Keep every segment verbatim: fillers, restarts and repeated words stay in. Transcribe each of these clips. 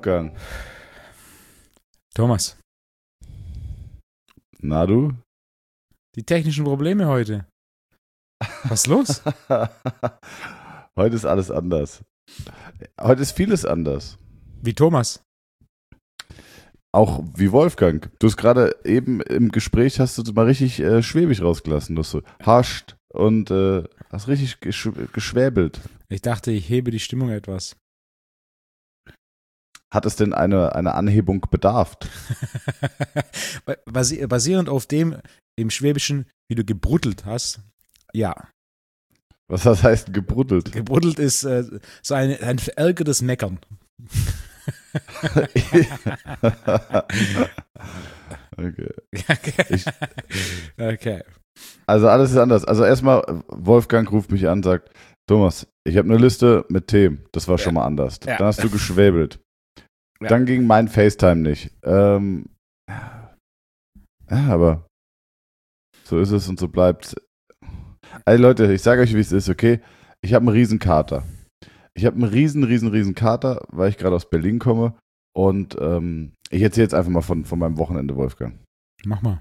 Wolfgang. Thomas. Na du? Die technischen Probleme heute. Was ist los? Heute ist alles anders. Heute ist vieles anders. Wie Thomas. Auch wie Wolfgang. Du hast gerade eben im Gespräch, hast du mal richtig äh, schwäbig rausgelassen. Du hast so hascht und äh, hast richtig gesch- geschwäbelt. Ich dachte, ich hebe die Stimmung etwas. Hat es denn eine, eine Anhebung bedarft? Basi- Basierend auf dem im Schwäbischen, wie du gebruddelt hast, ja. Was das heißt gebruddelt? Gebruddelt ist äh, so ein, ein verärgertes Meckern. Okay. Okay. Okay. Also alles ist anders. Also erstmal, Wolfgang ruft mich an, sagt, Thomas, ich habe eine Liste mit Themen. Das war schon mal anders. Ja. Dann hast du geschwäbelt. Ja. Dann ging mein FaceTime nicht. Ähm, ja, aber so ist es und so bleibt. Ey Leute, ich sage euch, wie es ist, okay? Ich habe einen riesen Kater. Ich habe einen riesen, riesen, riesen Kater, weil ich gerade aus Berlin komme. Und ähm, ich erzähle jetzt einfach mal von, von meinem Wochenende, Wolfgang. Mach mal.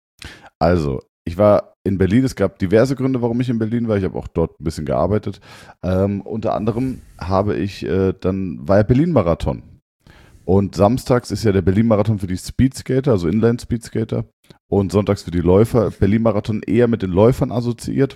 Also, ich war in Berlin. Es gab diverse Gründe, warum ich in Berlin war. Ich habe auch dort ein bisschen gearbeitet. Ähm, unter anderem habe ich äh, dann, war ja Berlin-Marathon. Und samstags ist ja der Berlin-Marathon für die Speedskater, also Inline-Speedskater. Und sonntags für die Läufer. Berlin-Marathon eher mit den Läufern assoziiert.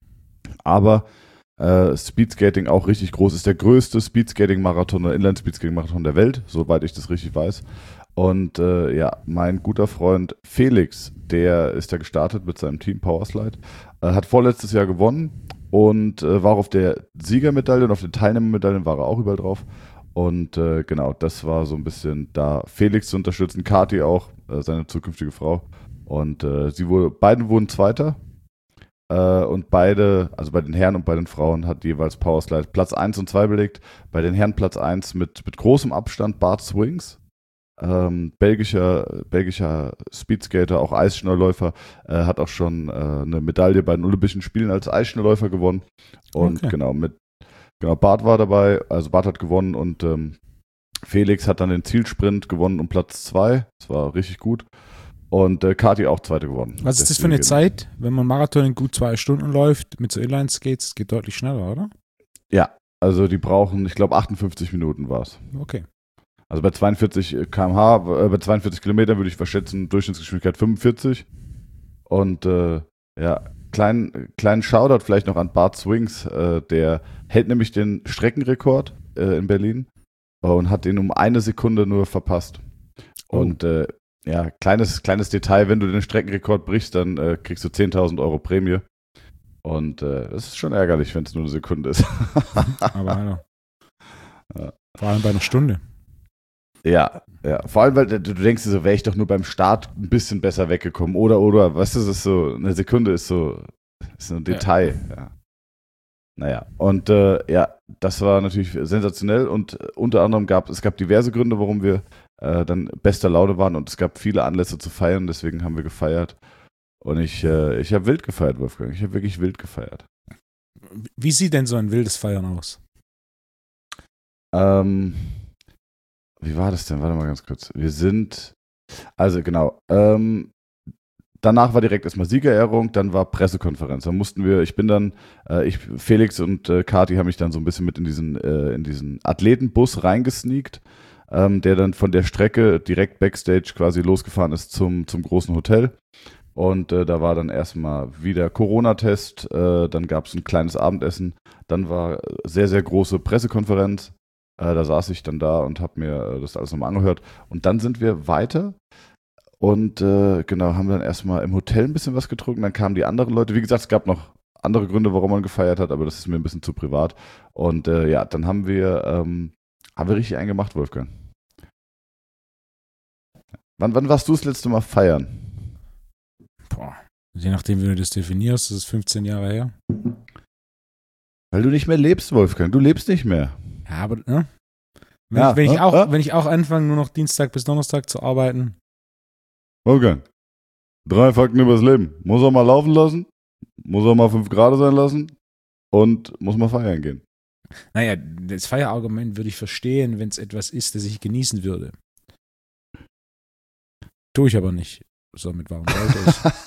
Aber äh, Speedskating auch richtig groß. Ist der größte Speedskating-Marathon oder Inline-Speedskating-Marathon der Welt, soweit ich das richtig weiß. Und äh, ja, mein guter Freund Felix, der ist da gestartet mit seinem Team Powerslide, äh, hat vorletztes Jahr gewonnen und äh, war auf der Siegermedaille und auf den Teilnehmermedaillen war er auch überall drauf. Und äh, genau, das war so ein bisschen da Felix zu unterstützen, Kathi auch, äh, seine zukünftige Frau. Und äh, sie wurde, beide wurden Zweiter. Äh, und beide, also bei den Herren und bei den Frauen, hat jeweils Powerslide Platz eins und zwei belegt. Bei den Herren Platz eins mit, mit großem Abstand Bart Swings. Ähm, belgischer, belgischer Speedskater, auch Eisschnellläufer, äh, hat auch schon äh, eine Medaille bei den Olympischen Spielen als Eisschnellläufer gewonnen. Und Okay. genau, mit genau, Bart war dabei, also Bart hat gewonnen und ähm, Felix hat dann den Zielsprint gewonnen um Platz zwei. Das war richtig gut. Und äh, Kathi auch Zweite gewonnen. Was ist das für eine Deswegen- Zeit, wenn man Marathon in gut zwei Stunden läuft mit so Inline-Skates? Das geht deutlich schneller, oder? Ja, also die brauchen, ich glaube, achtundfünfzig Minuten war es. Okay. Also bei zweiundvierzig Kilometer pro Stunde, äh, bei zweiundvierzig Kilometern würde ich verschätzen, Durchschnittsgeschwindigkeit fünfundvierzig. Und äh, ja, kleinen kleinen Shoutout vielleicht noch an Bart Swings, äh, der hält nämlich den Streckenrekord äh, in Berlin und hat den um eine Sekunde nur verpasst. Oh. Und äh, ja, kleines, kleines Detail, wenn du den Streckenrekord brichst, dann äh, kriegst du zehntausend Euro Prämie. Und äh, das ist schon ärgerlich, wenn es nur eine Sekunde ist. Aber ja. Ja. Vor allem bei einer Stunde. Ja, ja. Vor allem, weil du, du denkst dir so, wäre ich doch nur beim Start ein bisschen besser weggekommen. Oder, oder, weißt du, das ist so, eine Sekunde ist so, ist so ein Detail. Ja. Naja, und äh, ja, das war natürlich sensationell und äh, unter anderem gab es gab diverse Gründe, warum wir äh, dann bester Laune waren und es gab viele Anlässe zu feiern, deswegen haben wir gefeiert. Und ich, äh, ich habe wild gefeiert, Wolfgang. Ich habe wirklich wild gefeiert. Wie sieht denn so ein wildes Feiern aus? Ähm, wie war das denn? Warte mal ganz kurz. Wir sind, also genau, ähm, danach war direkt erstmal Siegerehrung, dann war Pressekonferenz. Dann mussten wir, ich bin dann, äh, ich, Felix und äh, Kathi haben mich dann so ein bisschen mit in diesen, äh, in diesen Athletenbus reingesneakt, ähm, der dann von der Strecke direkt Backstage quasi losgefahren ist zum, zum großen Hotel. Und äh, da war dann erstmal wieder Corona-Test, äh, dann gab es ein kleines Abendessen, dann war sehr, sehr große Pressekonferenz. Äh, da saß ich dann da und habe mir äh, das alles nochmal angehört. Und dann sind wir weiter und äh, genau, haben dann erstmal im Hotel ein bisschen was getrunken. Dann kamen die anderen Leute. Wie gesagt, es gab noch andere Gründe, warum man gefeiert hat, aber das ist mir ein bisschen zu privat. Und äh, ja, dann haben wir, ähm, haben wir richtig einen gemacht, Wolfgang. Wann, wann warst du das letzte Mal feiern? Boah. Je nachdem, wie du das definierst, das ist fünfzehn Jahre her. Weil du nicht mehr lebst, Wolfgang. Du lebst nicht mehr. Ja, aber, ne? Wenn, Ja, ich, wenn, ich ja, auch, ja. wenn ich auch anfange, nur noch Dienstag bis Donnerstag zu arbeiten, Wolfgang, drei Fakten übers Leben. Muss er mal laufen lassen, muss er mal fünf Grad sein lassen und muss mal feiern gehen. Naja, das Feierargument würde ich verstehen, wenn es etwas ist, das ich genießen würde. Tue ich aber nicht. Somit warum sollte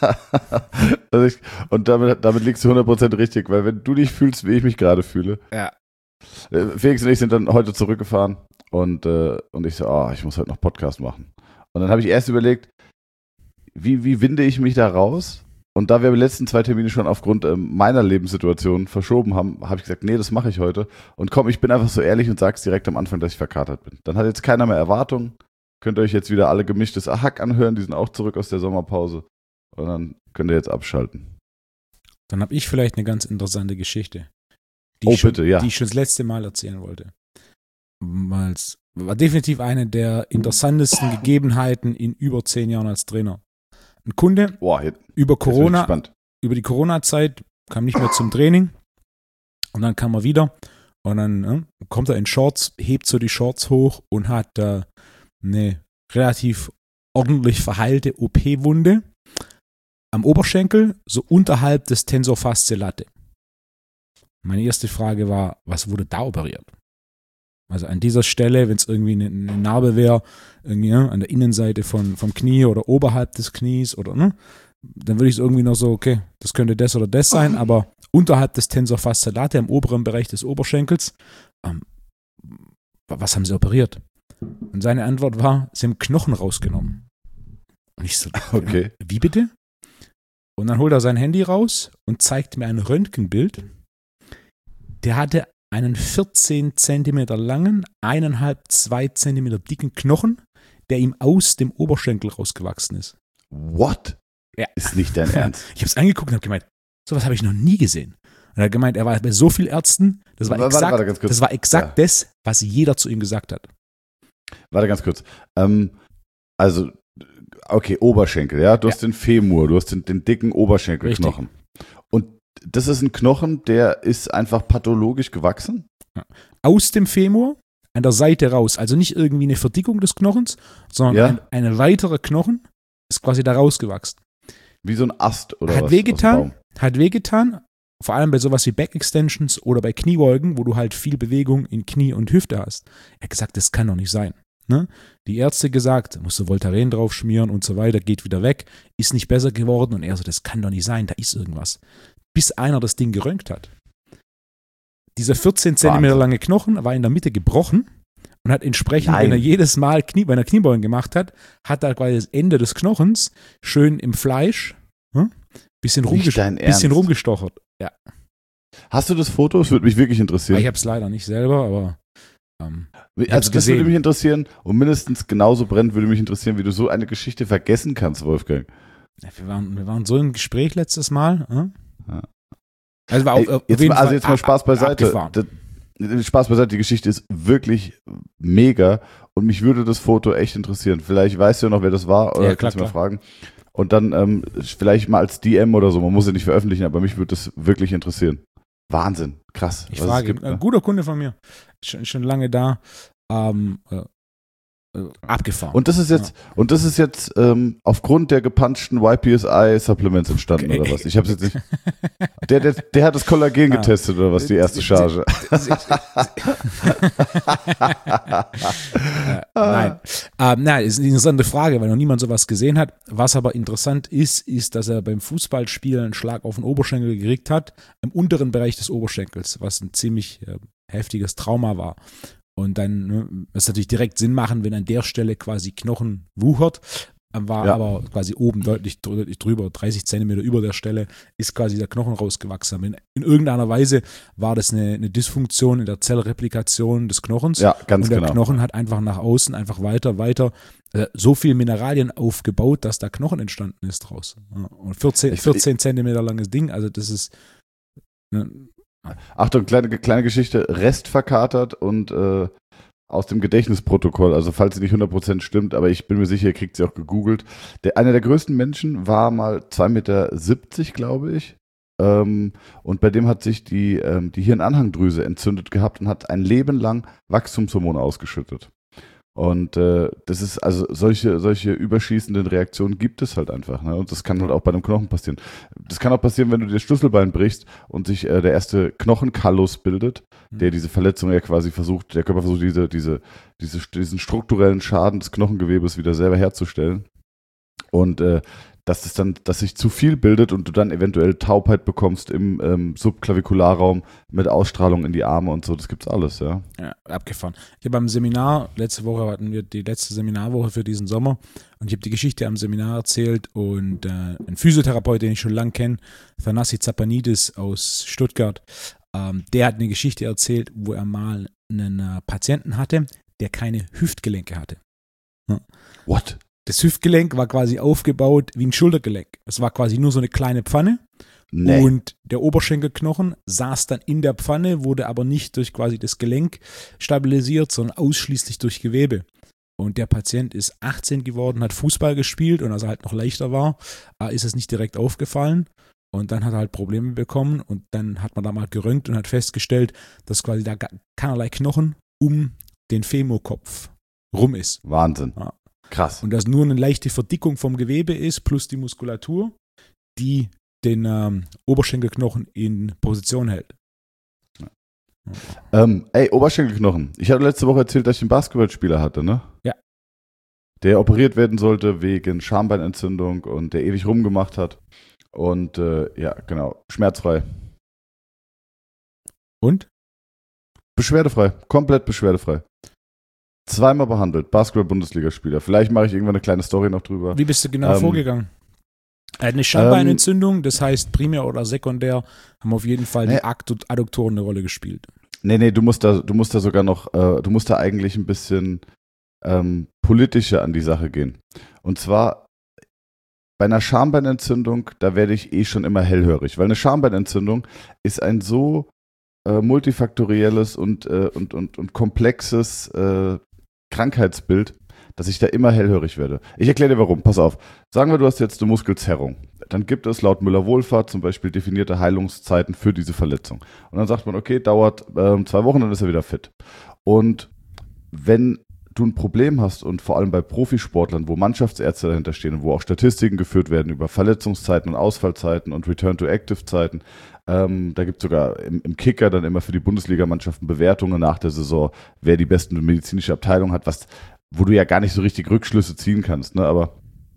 ich? Also ich, und damit, damit liegst du hundert Prozent richtig, weil wenn du dich fühlst, wie ich mich gerade fühle. Ja. Felix und ich sind dann heute zurückgefahren und, äh, und ich so, oh, ich muss heute noch Podcast machen. Und dann habe ich erst überlegt, wie, wie winde ich mich da raus? Und da wir die letzten zwei Termine schon aufgrund ähm, meiner Lebenssituation verschoben haben, habe ich gesagt, nee, das mache ich heute. Und komm, ich bin einfach so ehrlich und sag's direkt am Anfang, dass ich verkatert bin. Dann hat jetzt keiner mehr Erwartungen. Könnt ihr euch jetzt wieder alle gemischtes Ahack anhören, die sind auch zurück aus der Sommerpause. Und dann könnt ihr jetzt abschalten. Dann habe ich vielleicht eine ganz interessante Geschichte. Die Oh, ich schon, bitte, ja. Die ich schon das letzte Mal erzählen wollte. Weil's war definitiv eine der interessantesten Gegebenheiten in über zehn Jahren als Trainer. Ein Kunde Boah, jetzt, über jetzt bin ich Corona, gespannt. über die Corona-Zeit kam nicht mehr zum Training und dann kam er wieder und dann äh, kommt er in Shorts, hebt so die Shorts hoch und hat äh, eine relativ ordentlich verheilte O P-Wunde am Oberschenkel, so unterhalb des Tensor Fasciae Latae. Meine erste Frage war, was wurde da operiert? Also an dieser Stelle, wenn es irgendwie eine, eine Narbe wäre, irgendwie ne, an der Innenseite von, vom Knie oder oberhalb des Knies oder ne, dann würde ich es irgendwie noch so, okay, das könnte das oder das sein, aber unterhalb des Tensor Fasciae Latae, im oberen Bereich des Oberschenkels, ähm, was haben sie operiert? Und seine Antwort war, sie haben Knochen rausgenommen. Und ich so, Okay. wie bitte? Und dann holt er sein Handy raus und zeigt mir ein Röntgenbild. Der hatte einen vierzehn Zentimeter langen, eineinhalb, zwei Zentimeter dicken Knochen, der ihm aus dem Oberschenkel rausgewachsen ist. What? Ja. Ist nicht dein Ernst? Ich habe es angeguckt und habe gemeint, sowas habe ich noch nie gesehen. Und er hat gemeint, er war bei so vielen Ärzten, das war Warte, exakt, warte, ganz kurz. das, war exakt Ja. das, was jeder zu ihm gesagt hat. Warte ganz kurz. Ähm, also, okay, Oberschenkel, ja. Du Ja. hast den Femur, du hast den, den dicken Oberschenkelknochen. Und das ist ein Knochen, der ist einfach pathologisch gewachsen? Aus dem Femur, an der Seite raus. Also nicht irgendwie eine Verdickung des Knochens, sondern Ja. ein, ein weiterer Knochen ist quasi da rausgewachsen. Wie so ein Ast oder Hat was? wehgetan, aus dem Baum. hat wehgetan, vor allem bei sowas wie Back-Extensions oder bei Kniebeugen, wo du halt viel Bewegung in Knie und Hüfte hast. Er hat gesagt, das kann doch nicht sein. Ne? Die Ärzte gesagt, musst du Voltaren drauf schmieren und so weiter, geht wieder weg, ist nicht besser geworden und er so, das kann doch nicht sein, da ist irgendwas. Bis einer das Ding geröntgt hat. Dieser vierzehn Zentimeter lange Knochen war in der Mitte gebrochen und hat entsprechend, Nein. wenn er jedes Mal Knie, wenn er Kniebeugen gemacht hat, hat er quasi das Ende des Knochens schön im Fleisch hm, bisschen, Nicht rumges dein bisschen Ernst? rumgestochert. Ja. Hast du das Foto? Das würde mich wirklich Ich interessieren. habe es leider nicht selber, aber ähm, hab's Also das gesehen. würde mich interessieren und mindestens genauso brennend würde mich interessieren, wie du so eine Geschichte vergessen kannst, Wolfgang. wir waren, wir waren so im Gespräch letztes Mal. Hm? Ja. Also, war Ey, auf, auf jetzt, jeden mal- also Fall jetzt mal ab- Spaß beiseite. abgefahren. Das, Spaß beiseite, die Geschichte ist wirklich mega und mich würde das Foto echt interessieren. Vielleicht weißt du ja noch, wer das war oder Ja, klar, kannst du mal klar. fragen. Und dann ähm, vielleicht mal als D M oder so, man muss ja nicht veröffentlichen, aber mich würde das wirklich interessieren. Wahnsinn, krass. Ich was es frage, gibt, ein ne? guter Kunde von mir, schon, schon lange da, ähm, äh, äh, abgefahren. Und das ist jetzt, und das ist jetzt ähm, aufgrund der gepanschten Y P S I-Supplements entstanden, Okay. oder was? Ich hab's jetzt nicht. Der, der, der hat das Kollagen Ah. getestet, oder was, die erste Charge. äh, nein. Ähm, nein, ist eine interessante Frage, weil noch niemand sowas gesehen hat. Was aber interessant ist, ist, dass er beim Fußballspielen einen Schlag auf den Oberschenkel gekriegt hat, im unteren Bereich des Oberschenkels, was ein ziemlich äh, heftiges Trauma war. Und dann, ne, das natürlich direkt Sinn machen, wenn an der Stelle quasi Knochen wuchert, war Ja. aber quasi oben deutlich, deutlich drüber, dreißig Zentimeter über der Stelle, ist quasi der Knochen rausgewachsen. In, in irgendeiner Weise war das eine, eine Dysfunktion in der Zellreplikation des Knochens. Ja, ganz und der genau. Knochen hat einfach nach außen, einfach weiter, weiter äh, so viel Mineralien aufgebaut, dass da Knochen entstanden ist draus. Ja, und vierzehn, Ich- vierzehn Zentimeter langes Ding, also das ist ne, Achtung, kleine, kleine Geschichte, Rest verkatert und äh, aus dem Gedächtnisprotokoll, also falls sie nicht hundert Prozent stimmt, aber ich bin mir sicher, ihr kriegt sie auch gegoogelt. Der, einer der größten Menschen war mal zwei Meter siebzig, glaube ich. Ähm, und bei dem hat sich die, ähm, die Hirnanhangdrüse entzündet gehabt und hat ein Leben lang Wachstumshormone ausgeschüttet. Und äh, das ist, also solche, solche überschießenden Reaktionen gibt es halt einfach. Ne? Und das kann halt auch bei einem Knochen passieren. Das kann auch passieren, wenn du dir das Schlüsselbein brichst und sich äh, der erste Knochenkallus bildet. der diese Verletzung ja quasi versucht, der Körper versucht, diese, diese, diese, diesen strukturellen Schaden des Knochengewebes wieder selber herzustellen. Und äh, dass es dann, dass sich zu viel bildet und du dann eventuell Taubheit bekommst im ähm, Subklavikularraum mit Ausstrahlung in die Arme und so, das gibt's alles, ja. Ja, abgefahren. Ich habe beim Seminar, letzte Woche hatten wir die letzte Seminarwoche für diesen Sommer und ich habe die Geschichte am Seminar erzählt und äh, ein Physiotherapeut, den ich schon lange kenne, Thanasi Zapanidis aus Stuttgart, ähm, der hat eine Geschichte erzählt, wo er mal einen äh, Patienten hatte, der keine Hüftgelenke hatte. Ja. What? Das Hüftgelenk war quasi aufgebaut wie ein Schultergelenk. Es war quasi nur so eine kleine Pfanne. Nee. Und der Oberschenkelknochen saß dann in der Pfanne, wurde aber nicht durch quasi das Gelenk stabilisiert, sondern ausschließlich durch Gewebe. Und der Patient ist achtzehn geworden, hat Fußball gespielt und als er halt noch leichter war, ist es nicht direkt aufgefallen. Und dann hat er halt Probleme bekommen und dann hat man da mal geröntgt und hat festgestellt, dass quasi da keinerlei Knochen um den Femurkopf rum ist. Wahnsinn. Ja. Krass. Und dass nur eine leichte Verdickung vom Gewebe ist, plus die Muskulatur, die den ähm, Oberschenkelknochen in Position hält. Ja. Ähm, ey, Oberschenkelknochen. Ich hatte letzte Woche erzählt, dass ich einen Basketballspieler hatte, ne? Ja. Der operiert werden sollte wegen Schambeinentzündung und der ewig rumgemacht hat. Und äh, ja, genau, schmerzfrei. Und? Beschwerdefrei, komplett beschwerdefrei. Zweimal behandelt, Basketball-Bundesligaspieler. Vielleicht mache ich irgendwann eine kleine Story noch drüber. Wie bist du genau ähm, vorgegangen? Er hat eine Schambeinentzündung, das heißt primär oder sekundär haben auf jeden Fall nee. die Adduktoren eine Rolle gespielt. Nee, nee, du musst da, du musst da sogar noch, äh, du musst da eigentlich ein bisschen ähm, politischer an die Sache gehen. Und zwar bei einer Schambeinentzündung, da werde ich eh schon immer hellhörig, weil eine Schambeinentzündung ist ein so äh, multifaktorielles und, äh, und, und, und komplexes äh, Krankheitsbild, dass ich da immer hellhörig werde. Ich erkläre dir warum. Pass auf. Sagen wir, du hast jetzt eine Muskelzerrung. Dann gibt es laut Müller-Wohlfahrt zum Beispiel definierte Heilungszeiten für diese Verletzung. Und dann sagt man, okay, dauert ähm, zwei Wochen, dann ist er wieder fit. Und wenn du ein Problem hast und vor allem bei Profisportlern, wo Mannschaftsärzte dahinter stehen und wo auch Statistiken geführt werden über Verletzungszeiten und Ausfallzeiten und Return-to-Active-Zeiten, ähm, da gibt es sogar im, im Kicker dann immer für die Bundesligamannschaften Bewertungen nach der Saison, wer die besten medizinische Abteilung hat, was, wo du ja gar nicht so richtig Rückschlüsse ziehen kannst, ne? Aber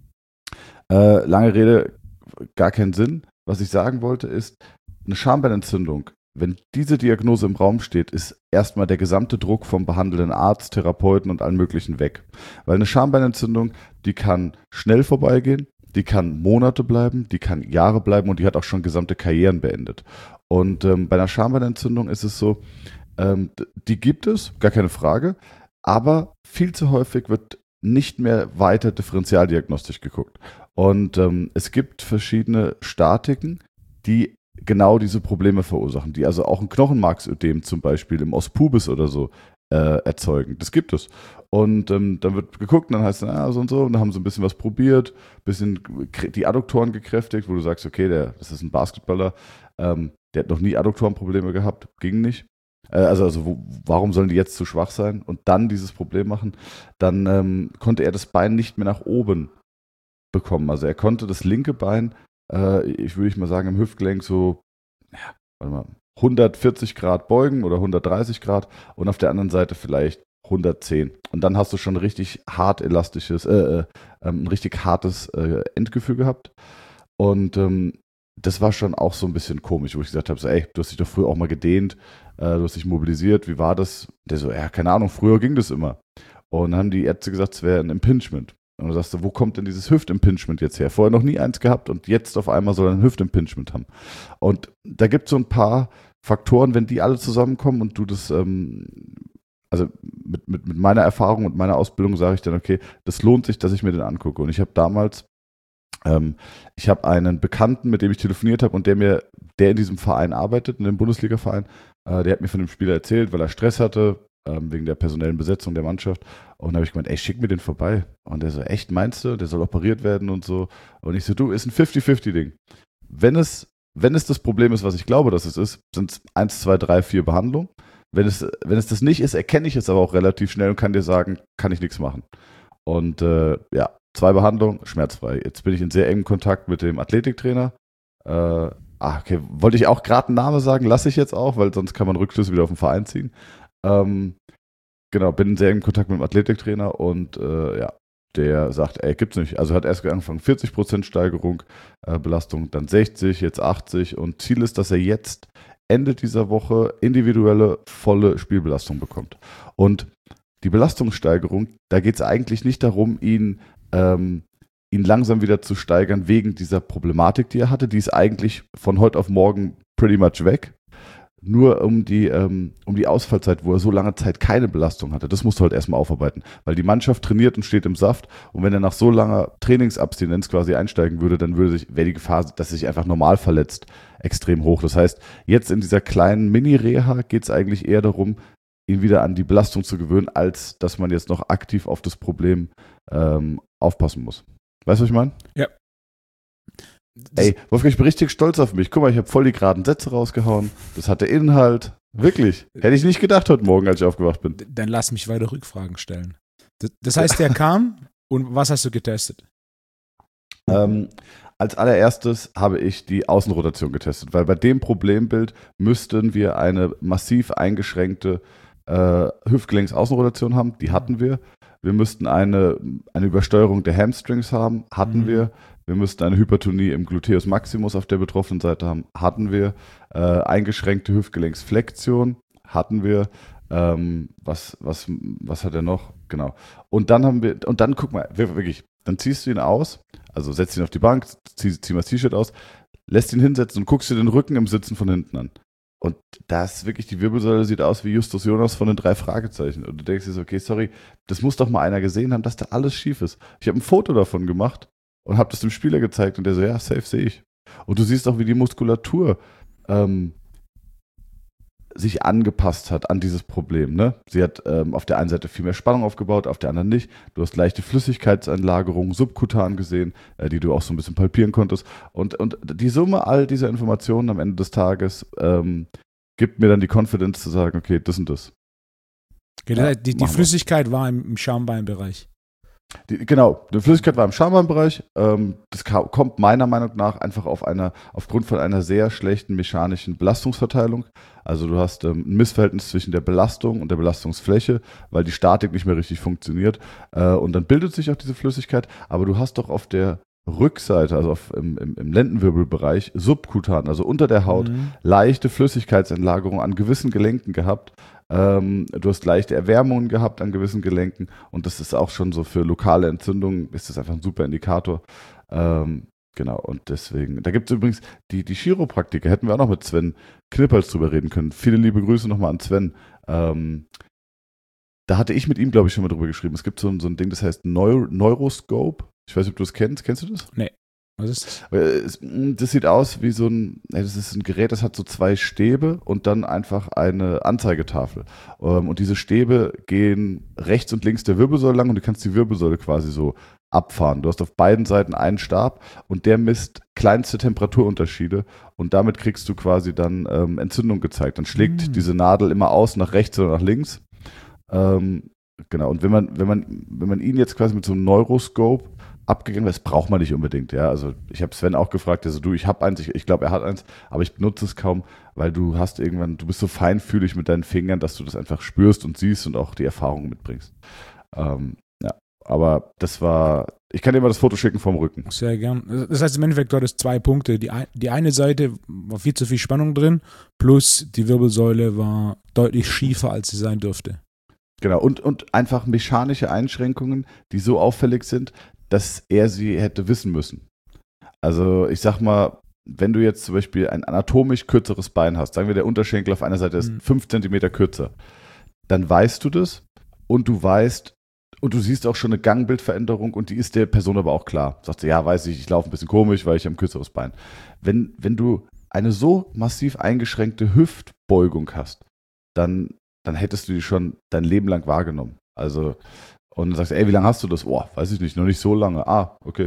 äh, lange Rede, gar keinen Sinn. Was ich sagen wollte ist, eine Schambeinentzündung, wenn diese Diagnose im Raum steht, ist erstmal der gesamte Druck vom behandelnden Arzt, Therapeuten und allen möglichen weg. Weil eine Schambeinentzündung, die kann schnell vorbeigehen, die kann Monate bleiben, die kann Jahre bleiben und die hat auch schon gesamte Karrieren beendet. Und ähm, bei einer Schambeinentzündung ist es so, ähm, die gibt es, gar keine Frage, aber viel zu häufig wird nicht mehr weiter differentialdiagnostisch geguckt. Und ähm, es gibt verschiedene Statiken, die genau diese Probleme verursachen, die also auch ein Knochenmarksödem zum Beispiel im Os pubis oder so äh, erzeugen. Das gibt es. Und ähm, dann wird geguckt und dann heißt es, ah, so und so, und dann haben sie ein bisschen was probiert, ein bisschen die Adduktoren gekräftigt, wo du sagst, okay, der, das ist ein Basketballer, ähm, der hat noch nie Adduktorenprobleme gehabt, ging nicht. Äh, also also wo, warum sollen die jetzt zu schwach sein und dann dieses Problem machen? Dann ähm, konnte er das Bein nicht mehr nach oben bekommen. Also er konnte das linke Bein, äh, ich würde mal sagen, im Hüftgelenk so, ja, warte mal, hundertvierzig Grad beugen oder hundertdreißig Grad und auf der anderen Seite vielleicht hundertzehn. Und dann hast du schon richtig hart elastisches, äh, äh, ein richtig hartes äh, Endgefühl gehabt. Und ähm, das war schon auch so ein bisschen komisch, wo ich gesagt habe, so, ey, du hast dich doch früher auch mal gedehnt, äh, du hast dich mobilisiert, wie war das? Der so, ja, keine Ahnung, früher ging das immer. Und dann haben die Ärzte gesagt, es wäre ein Impingement. Und du sagst, wo kommt denn dieses Hüftimpingement jetzt her? Vorher noch nie eins gehabt und jetzt auf einmal soll er ein Hüftimpingement haben. Und da gibt es so ein paar Faktoren, wenn die alle zusammenkommen und du das, ähm, also mit, mit, mit meiner Erfahrung und meiner Ausbildung sage ich dann, okay, das lohnt sich, dass ich mir den angucke. Und ich habe damals, ähm, ich habe einen Bekannten, mit dem ich telefoniert habe und der mir, der in diesem Verein arbeitet, in dem Bundesliga-Verein, äh, der hat mir von dem Spieler erzählt, weil er Stress hatte, ähm, wegen der personellen Besetzung der Mannschaft. Und dann habe ich gemeint, ey, schick mir den vorbei. Und der so, echt, meinst du? Der soll operiert werden und so. Und ich so, du, ist ein fünfzig fünfzig Ding. Wenn es, wenn es das Problem ist, was ich glaube, dass es ist, sind es eins, zwei, drei, vier Behandlungen. Wenn es, wenn es das nicht ist, erkenne ich es aber auch relativ schnell und kann dir sagen, kann ich nichts machen. Und äh, ja, zwei Behandlungen, schmerzfrei. Jetzt bin ich in sehr engem Kontakt mit dem Athletiktrainer. Äh, ah, okay, wollte ich auch gerade einen Namen sagen, lasse ich jetzt auch, weil sonst kann man Rückschlüsse wieder auf den Verein ziehen. Ähm, genau, bin sehr in Kontakt mit dem Athletiktrainer und äh, ja, der sagt, ey, gibt's nicht. Also hat erst angefangen, vierzig Prozent Steigerung, äh, Belastung, dann sechzig, jetzt achtzig und Ziel ist, dass er jetzt Ende dieser Woche individuelle, volle Spielbelastung bekommt. Und die Belastungssteigerung, da geht es eigentlich nicht darum, ihn, ähm, ihn langsam wieder zu steigern wegen dieser Problematik, die er hatte. Die ist eigentlich von heute auf morgen pretty much weg. Nur um die, ähm, um die Ausfallzeit, wo er so lange Zeit keine Belastung hatte. Das musst du halt erstmal aufarbeiten. Weil die Mannschaft trainiert und steht im Saft. Und wenn er nach so langer Trainingsabstinenz quasi einsteigen würde, dann würde sich, wäre die Gefahr, dass er sich einfach normal verletzt, extrem hoch. Das heißt, jetzt in dieser kleinen Mini-Reha geht es eigentlich eher darum, ihn wieder an die Belastung zu gewöhnen, als dass man jetzt noch aktiv auf das Problem ähm, aufpassen muss. Weißt du, was ich meine? Ja. Ey, Wolfgang, ich bin richtig stolz auf mich. Guck mal, ich habe voll die geraden Sätze rausgehauen. Das hatte Inhalt. Wirklich. Hätte ich nicht gedacht heute Morgen, als ich aufgewacht bin. Dann lass mich weiter Rückfragen stellen. Das, das heißt, der kam und was hast du getestet? Ähm, als allererstes habe ich die Außenrotation getestet, weil bei dem Problembild müssten wir eine massiv eingeschränkte äh, Hüftgelenksaußenrotation haben. Die hatten wir. Wir müssten eine, eine Übersteuerung der Hamstrings haben. Hatten mhm. wir. Wir müssten eine Hypertonie im Gluteus Maximus auf der betroffenen Seite haben. Hatten wir. Äh, eingeschränkte Hüftgelenksflexion. Hatten wir. Ähm, was, was, was hat er noch? Genau. Und dann haben wir, und dann guck mal, wirklich, dann ziehst du ihn aus, also setzt ihn auf die Bank, zieh, zieh mal das T-Shirt aus, lässt ihn hinsetzen und guckst dir den Rücken im Sitzen von hinten an. Und da ist wirklich, die Wirbelsäule sieht aus wie Justus Jonas von den drei Fragezeichen. Und du denkst dir so, okay, sorry, das muss doch mal einer gesehen haben, dass da alles schief ist. Ich habe ein Foto davon gemacht und habe das dem Spieler gezeigt und der so, ja, safe sehe ich. Und du siehst auch, wie die Muskulatur ähm, sich angepasst hat an dieses Problem. Ne? Sie hat ähm, auf der einen Seite viel mehr Spannung aufgebaut, auf der anderen nicht. Du hast leichte Flüssigkeitsanlagerungen subkutan gesehen, äh, die du auch so ein bisschen palpieren konntest. Und, und die Summe all dieser Informationen am Ende des Tages ähm, gibt mir dann die Confidence zu sagen, okay, das und das. Okay, ja, die die Flüssigkeit war im, im Schambeinbereich. Die, genau, die Flüssigkeit war im Schambeinbereich. Ähm, das ka- kommt meiner Meinung nach einfach auf einer, aufgrund von einer sehr schlechten mechanischen Belastungsverteilung. Also du hast ähm, ein Missverhältnis zwischen der Belastung und der Belastungsfläche, weil die Statik nicht mehr richtig funktioniert. Äh, und dann bildet sich auch diese Flüssigkeit. Aber du hast doch auf der Rückseite, also auf, im, im, im Lendenwirbelbereich, subkutan, also unter der Haut, mhm. leichte Flüssigkeitsentlagerung an gewissen Gelenken gehabt. Ähm, du hast leichte Erwärmungen gehabt an gewissen Gelenken und das ist auch schon so für lokale Entzündungen, ist das einfach ein super Indikator. Ähm, genau, und deswegen, da gibt es übrigens die, die Chiropraktiker, hätten wir auch noch mit Sven Knippers drüber reden können. Viele liebe Grüße nochmal an Sven. Ähm, da hatte ich mit ihm, glaube ich, schon mal drüber geschrieben. Es gibt so, so ein Ding, das heißt Neu- Neuroscope. Ich weiß nicht, ob du das kennst. Kennst du das? Nee. Was ist das? Das sieht aus wie so ein, das ist ein Gerät, das hat so zwei Stäbe und dann einfach eine Anzeigetafel. Und diese Stäbe gehen rechts und links der Wirbelsäule lang und du kannst die Wirbelsäule quasi so abfahren. Du hast auf beiden Seiten einen Stab und der misst kleinste Temperaturunterschiede und damit kriegst du quasi dann ähm, Entzündung gezeigt. Dann schlägt mhm. diese Nadel immer aus nach rechts oder nach links. Ähm, genau. Und wenn man, wenn man, wenn man ihn jetzt quasi mit so einem Neuroscope abgegangen, das braucht man nicht unbedingt, ja. Also ich habe Sven auch gefragt, also du, ich habe eins, ich, ich glaube, er hat eins, aber ich benutze es kaum, weil du hast irgendwann, du bist so feinfühlig mit deinen Fingern, dass du das einfach spürst und siehst und auch die Erfahrung mitbringst. Ähm, ja, aber das war, ich kann dir mal das Foto schicken vom Rücken. Sehr gern. Das heißt im Endeffekt, du hattest zwei Punkte. Die, ein, die eine Seite war viel zu viel Spannung drin, plus die Wirbelsäule war deutlich schiefer, als sie sein dürfte. Genau, und, und einfach mechanische Einschränkungen, die so auffällig sind, dass er sie hätte wissen müssen. Also ich sag mal, wenn du jetzt zum Beispiel ein anatomisch kürzeres Bein hast, sagen wir, der Unterschenkel auf einer Seite ist mhm. fünf Zentimeter kürzer, dann weißt du das und du weißt, und du siehst auch schon eine Gangbildveränderung und die ist der Person aber auch klar. Sagst du, ja, weiß ich, ich laufe ein bisschen komisch, weil ich habe ein kürzeres Bein. Wenn, wenn du eine so massiv eingeschränkte Hüftbeugung hast, dann, dann hättest du die schon dein Leben lang wahrgenommen. Also und dann sagst du, ey, wie lange hast du das? Oh, weiß ich nicht, noch nicht so lange. Ah, okay.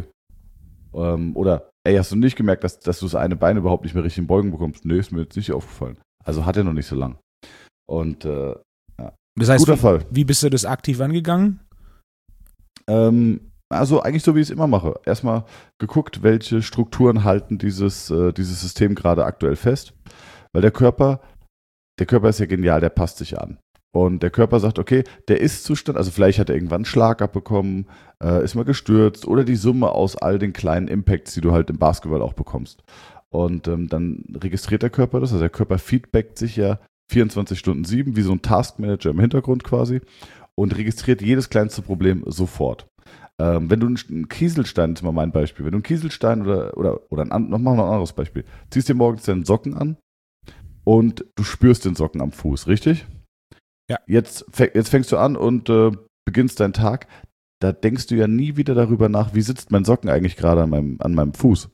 Ähm, oder, ey, hast du nicht gemerkt, dass, dass du das eine Bein überhaupt nicht mehr richtig in Beugen bekommst? Nee, ist mir jetzt nicht aufgefallen. Also hat er noch nicht so lang. Und, äh, ja. Das heißt, guter wie, Fall. Wie bist du das aktiv angegangen? Ähm, Also eigentlich so, wie ich es immer mache. Erstmal geguckt, welche Strukturen halten dieses, äh, dieses System gerade aktuell fest. Weil der Körper, der Körper ist ja genial, der passt sich an. Und der Körper sagt, okay, der Ist-Zustand, also vielleicht hat er irgendwann einen Schlag abbekommen, äh, ist mal gestürzt oder die Summe aus all den kleinen Impacts, die du halt im Basketball auch bekommst. Und ähm, dann registriert der Körper das, also der Körper feedbackt sich ja vierundzwanzig Stunden sieben, wie so ein Taskmanager im Hintergrund quasi und registriert jedes kleinste Problem sofort. Ähm, wenn du einen Kieselstein, das ist mal mein Beispiel, wenn du einen Kieselstein oder, oder, oder ein, noch mal ein anderes Beispiel, ziehst dir morgens deinen Socken an und du spürst den Socken am Fuß, richtig? Ja. Jetzt, jetzt fängst du an und äh, beginnst deinen Tag, da denkst du ja nie wieder darüber nach, wie sitzt mein Socken eigentlich gerade an meinem, an meinem Fuß.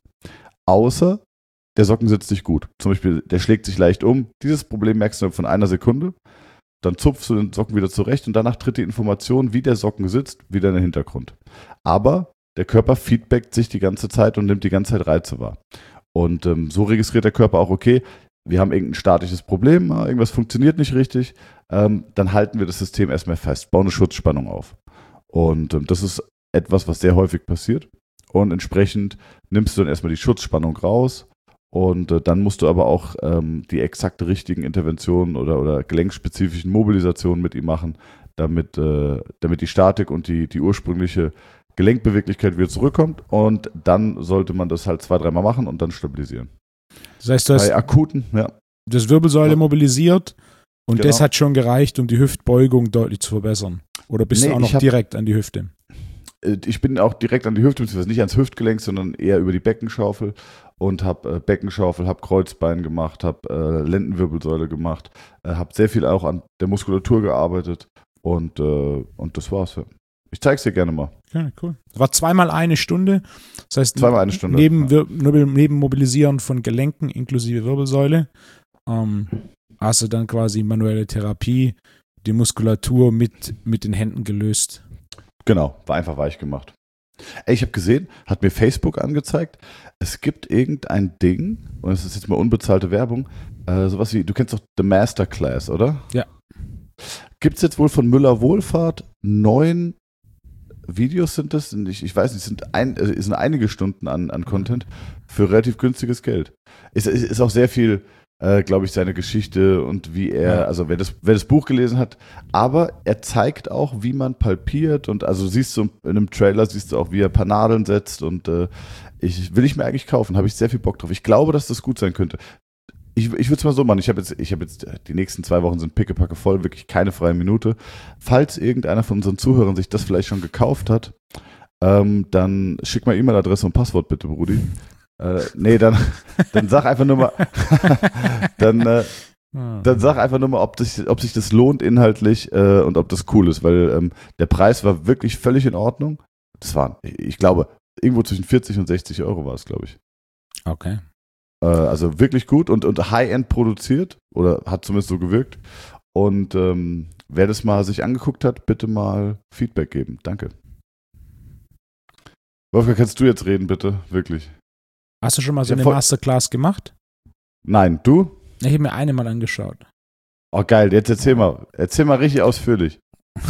Außer der Socken sitzt nicht gut. Zum Beispiel, der schlägt sich leicht um. Dieses Problem merkst du von einer Sekunde. Dann zupfst du den Socken wieder zurecht und danach tritt die Information, wie der Socken sitzt, wieder in den Hintergrund. Aber der Körper feedbackt sich die ganze Zeit und nimmt die ganze Zeit Reize wahr. Und ähm, so registriert der Körper auch, okay, wir haben irgendein statisches Problem, irgendwas funktioniert nicht richtig, ähm, dann halten wir das System erstmal fest, bauen eine Schutzspannung auf. Und ähm, das ist etwas, was sehr häufig passiert. Und entsprechend nimmst du dann erstmal die Schutzspannung raus. Und äh, dann musst du aber auch ähm, die exakte richtigen Interventionen oder, oder gelenkspezifischen Mobilisationen mit ihm machen, damit, äh, damit die Statik und die, die ursprüngliche Gelenkbeweglichkeit wieder zurückkommt. Und dann sollte man das halt zwei, dreimal machen und dann stabilisieren. Das heißt, du hast Bei akuten, ja. das Wirbelsäule Ja. mobilisiert und Genau. das hat schon gereicht, um die Hüftbeugung deutlich zu verbessern. Oder bist Nee, du auch noch ich hab- direkt an die Hüfte? Ich bin auch direkt an die Hüfte, beziehungsweise nicht ans Hüftgelenk, sondern eher über die Beckenschaufel und habe äh, Beckenschaufel, habe Kreuzbein gemacht, habe äh, Lendenwirbelsäule gemacht, äh, habe sehr viel auch an der Muskulatur gearbeitet und, äh, und das war's. Ja. Ich zeig's dir gerne mal. Ja, cool. Das war zweimal eine Stunde. Das heißt, Zweimal eine Stunde. Neben, Wir- neben Mobilisieren von Gelenken inklusive Wirbelsäule ähm, hast du dann quasi manuelle Therapie, die Muskulatur mit, mit den Händen gelöst. Genau, war einfach weich gemacht. Ey, ich habe gesehen, hat mir Facebook angezeigt, es gibt irgendein Ding, und es ist jetzt mal unbezahlte Werbung, äh, sowas wie, du kennst doch The Masterclass, oder? Ja. Gibt es jetzt wohl von Müller Wohlfahrt neun Videos sind das? Ich, ich weiß nicht, es sind, ein, es sind einige Stunden an, an Content für relativ günstiges Geld. Es ist, ist auch sehr viel, äh, glaube ich, seine Geschichte und wie er, Ja. also wer das, wer das Buch gelesen hat, aber er zeigt auch, wie man palpiert und also siehst du in einem Trailer, siehst du auch, wie er ein paar Nadeln setzt und äh, ich will ich mir eigentlich kaufen, habe ich sehr viel Bock drauf. Ich glaube, dass das gut sein könnte. Ich, ich würde es mal so machen, ich habe jetzt, ich habe jetzt, die nächsten zwei Wochen sind pickepacke voll, wirklich keine freie Minute. Falls irgendeiner von unseren Zuhörern sich das vielleicht schon gekauft hat, ähm, dann schick mal E-Mail-Adresse und Passwort bitte, Brudi. Äh, nee, dann, dann sag einfach nur mal, dann, äh, dann sag einfach nur mal, ob, das, ob sich das lohnt inhaltlich äh, und ob das cool ist, weil ähm, der Preis war wirklich völlig in Ordnung. Das waren, ich glaube, irgendwo zwischen vierzig und sechzig Euro war es, glaube ich. Okay. Äh, also wirklich gut und, und High-End produziert oder hat zumindest so gewirkt. Und ähm, wer das mal sich angeguckt hat, bitte mal Feedback geben. Danke. Wolfgang, kannst du jetzt reden, bitte? Wirklich. Hast du schon mal so Ja, eine voll- Masterclass gemacht? Nein, du? Ich habe mir eine mal angeschaut. Oh geil, jetzt erzähl mal. Erzähl mal richtig ausführlich.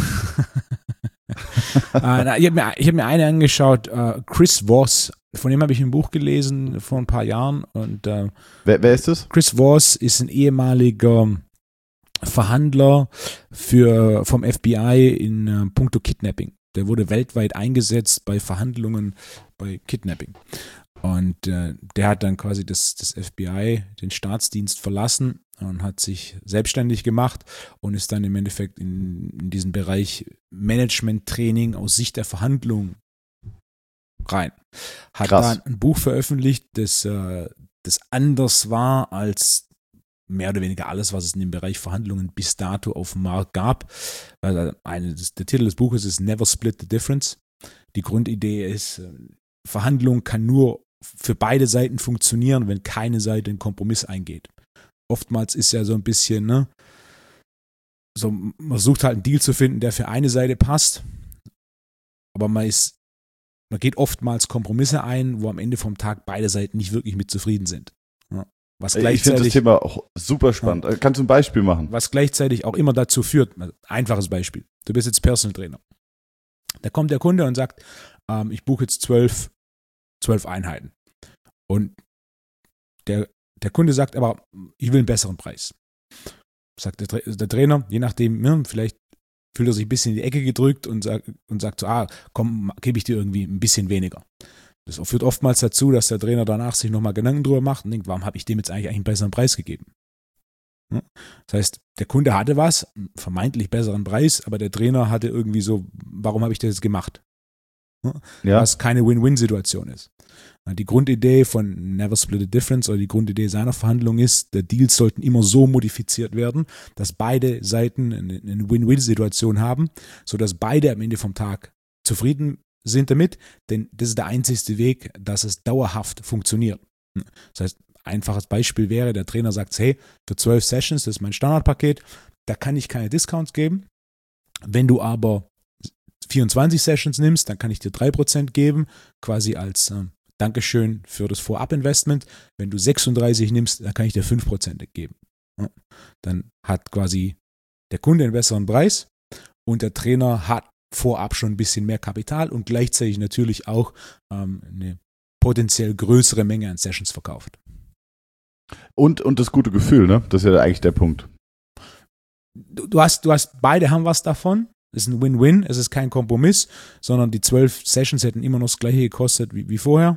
ah, na, ich habe mir, ich hab mir eine angeschaut, äh, Chris Voss, von dem habe ich ein Buch gelesen vor ein paar Jahren und äh, Wer, wer ist das? Chris Voss ist ein ehemaliger Verhandler für, vom F B I in äh, puncto Kidnapping. Der wurde weltweit eingesetzt bei Verhandlungen bei Kidnapping. Und äh, der hat dann quasi das, das F B I, den Staatsdienst verlassen und hat sich selbstständig gemacht und ist dann im Endeffekt in, in diesen Bereich Management-Training aus Sicht der Verhandlung rein. Hat Krass. dann ein Buch veröffentlicht, das, äh, das anders war als mehr oder weniger alles, was es in dem Bereich Verhandlungen bis dato auf dem Markt gab. Also eine, das, der Titel des Buches ist Never Split the Difference. Die Grundidee ist, äh, Verhandlung kann nur für beide Seiten funktionieren, wenn keine Seite einen Kompromiss eingeht. Oftmals ist ja so ein bisschen, ne, so, man versucht halt einen Deal zu finden, der für eine Seite passt, aber man ist, man geht oftmals Kompromisse ein, wo am Ende vom Tag beide Seiten nicht wirklich mit zufrieden sind. Ja. Was Ich finde das gleichzeitig, Thema auch super spannend. Ja. Kannst du ein Beispiel machen? was gleichzeitig auch immer dazu führt, also einfaches Beispiel, du bist jetzt Personal Trainer. Da kommt der Kunde und sagt, ähm, ich buche jetzt zwölf, zwölf Einheiten. Und der, der Kunde sagt aber, ich will einen besseren Preis. Sagt der, der Trainer, je nachdem, ja, vielleicht fühlt er sich ein bisschen in die Ecke gedrückt und sagt, und sagt so, ah, komm, gebe ich dir irgendwie ein bisschen weniger. Das führt oftmals dazu, dass der Trainer danach sich nochmal Gedanken drüber macht und denkt, warum habe ich dem jetzt eigentlich einen besseren Preis gegeben? Das heißt, der Kunde hatte was, einen vermeintlich besseren Preis, aber der Trainer hatte irgendwie so, warum habe ich das jetzt gemacht? Ja. Was keine Win-Win-Situation ist. Die Grundidee von Never Split a Difference oder die Grundidee seiner Verhandlung ist, der Deals sollten immer so modifiziert werden, dass beide Seiten eine Win-Win-Situation haben, sodass beide am Ende vom Tag zufrieden sind damit, denn das ist der einzigste Weg, dass es dauerhaft funktioniert. Das heißt, einfaches Beispiel wäre, der Trainer sagt, hey, für zwölf Sessions, das ist mein Standardpaket, da kann ich keine Discounts geben. Wenn du aber vierundzwanzig Sessions nimmst, dann kann ich dir drei Prozent geben, quasi als äh, Dankeschön für das Vorab-Investment. Wenn du sechsunddreißig nimmst, dann kann ich dir fünf Prozent geben. Ja. Dann hat quasi der Kunde einen besseren Preis und der Trainer hat vorab schon ein bisschen mehr Kapital und gleichzeitig natürlich auch ähm, eine potenziell größere Menge an Sessions verkauft. Und, und das gute Gefühl, ne? Das ist ja eigentlich der Punkt. Du, du, hast, du hast, beide haben was davon. Es ist ein Win-Win, es ist kein Kompromiss, sondern die zwölf Sessions hätten immer noch das gleiche gekostet wie, wie vorher.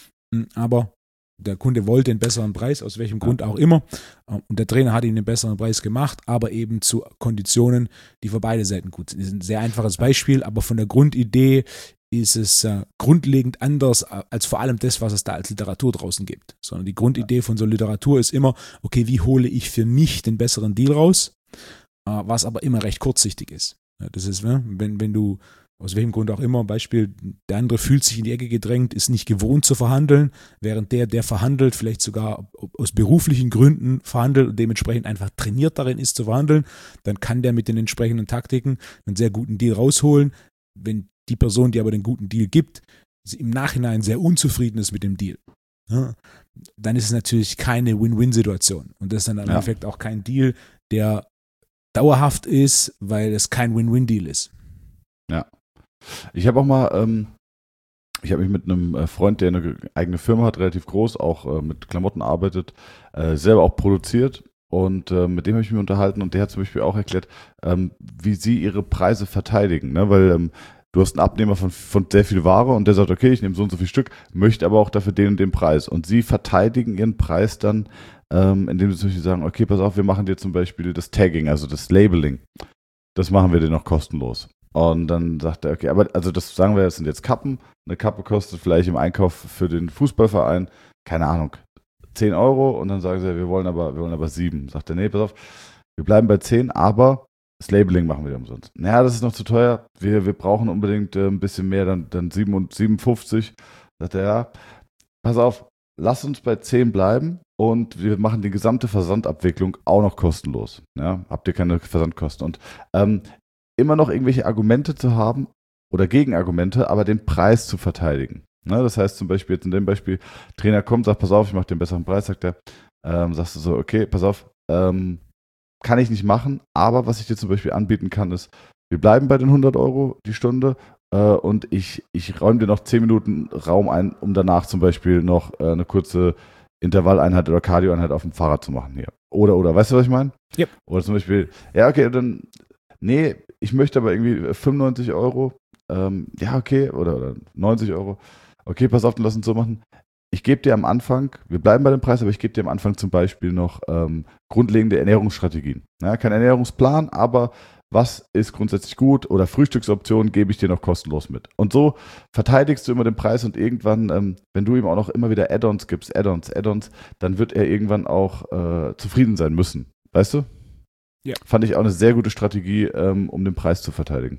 Aber der Kunde wollte einen besseren Preis, aus welchem ja. Grund auch immer. Und der Trainer hat ihm einen besseren Preis gemacht, aber eben zu Konditionen, die für beide Seiten gut sind. Das ist ein sehr einfaches Beispiel, aber von der Grundidee ist es äh, grundlegend anders als vor allem das, was es da als Literatur draußen gibt. Sondern die Grundidee von so Literatur ist immer, okay, wie hole ich für mich den besseren Deal raus, äh, was aber immer recht kurzsichtig ist. Ja, das ist, ne, wenn, wenn du, aus welchem Grund auch immer, Beispiel, der andere fühlt sich in die Ecke gedrängt, ist nicht gewohnt zu verhandeln, während der, der verhandelt, vielleicht sogar aus beruflichen Gründen verhandelt und dementsprechend einfach trainiert darin ist zu verhandeln, dann kann der mit den entsprechenden Taktiken einen sehr guten Deal rausholen. Wenn die Person, die aber den guten Deal gibt, im Nachhinein sehr unzufrieden ist mit dem Deal, ja, dann ist es natürlich keine Win-Win-Situation. Und das ist dann im ja. Endeffekt auch kein Deal, der dauerhaft ist, weil es kein Win-Win-Deal ist. Ja. Ich habe auch mal, ähm, ich habe mich mit einem Freund, der eine eigene Firma hat, relativ groß, auch äh, mit Klamotten arbeitet, äh, selber auch produziert. Und äh, mit dem habe ich mich unterhalten und der hat zum Beispiel auch erklärt, ähm, wie sie ihre Preise verteidigen, ne? Weil ähm, du hast einen Abnehmer von, von sehr viel Ware und der sagt, okay, ich nehme so und so viel Stück, möchte aber auch dafür den und den Preis. Und sie verteidigen ihren Preis dann, ähm, indem sie zum Beispiel sagen, okay, pass auf, wir machen dir zum Beispiel das Tagging, also das Labeling. Das machen wir dir noch kostenlos. Und dann sagt er, okay, aber also das sagen wir, das sind jetzt Kappen. Eine Kappe kostet vielleicht im Einkauf für den Fußballverein, keine Ahnung, zehn Euro. Und dann sagen sie, wir wollen aber, wir wollen aber sieben. Sagt er, nee, pass auf, wir bleiben bei zehn, aber das Labeling machen wir dir umsonst. Naja, das ist noch zu teuer. Wir, wir brauchen unbedingt äh, ein bisschen mehr, dann, dann sieben und siebenundfünfzig. Sagt er, ja, pass auf, lass uns bei zehn bleiben und wir machen die gesamte Versandabwicklung auch noch kostenlos. Ja, habt ihr keine Versandkosten. Und ähm, immer noch irgendwelche Argumente zu haben oder Gegenargumente, aber den Preis zu verteidigen. Ne, das heißt zum Beispiel jetzt in dem Beispiel, Trainer kommt, sagt, pass auf, ich mache den besseren Preis, sagt er, ähm, sagst du so, okay, pass auf, ähm, kann ich nicht machen, aber was ich dir zum Beispiel anbieten kann, ist, wir bleiben bei den hundert Euro die Stunde äh, und ich, ich räume dir noch zehn Minuten Raum ein, um danach zum Beispiel noch äh, eine kurze Intervalleinheit oder Cardioeinheit auf dem Fahrrad zu machen hier. Oder, oder, weißt du, was ich meine? Yep. Oder zum Beispiel, ja, okay, dann, nee, ich möchte aber irgendwie fünfundneunzig Euro, ähm, ja, okay, oder, oder neunzig Euro. Okay, pass auf, dann lass uns so machen. Ich gebe dir am Anfang, wir bleiben bei dem Preis, aber ich gebe dir am Anfang zum Beispiel noch ähm, grundlegende Ernährungsstrategien. Ja, kein Ernährungsplan, aber was ist grundsätzlich gut oder Frühstücksoptionen gebe ich dir noch kostenlos mit. Und so verteidigst du immer den Preis und irgendwann, ähm, wenn du ihm auch noch immer wieder Add-ons gibst, Add-ons, Add-ons, dann wird er irgendwann auch äh, zufrieden sein müssen. Weißt du? Ja. Fand ich auch eine sehr gute Strategie, ähm, um den Preis zu verteidigen.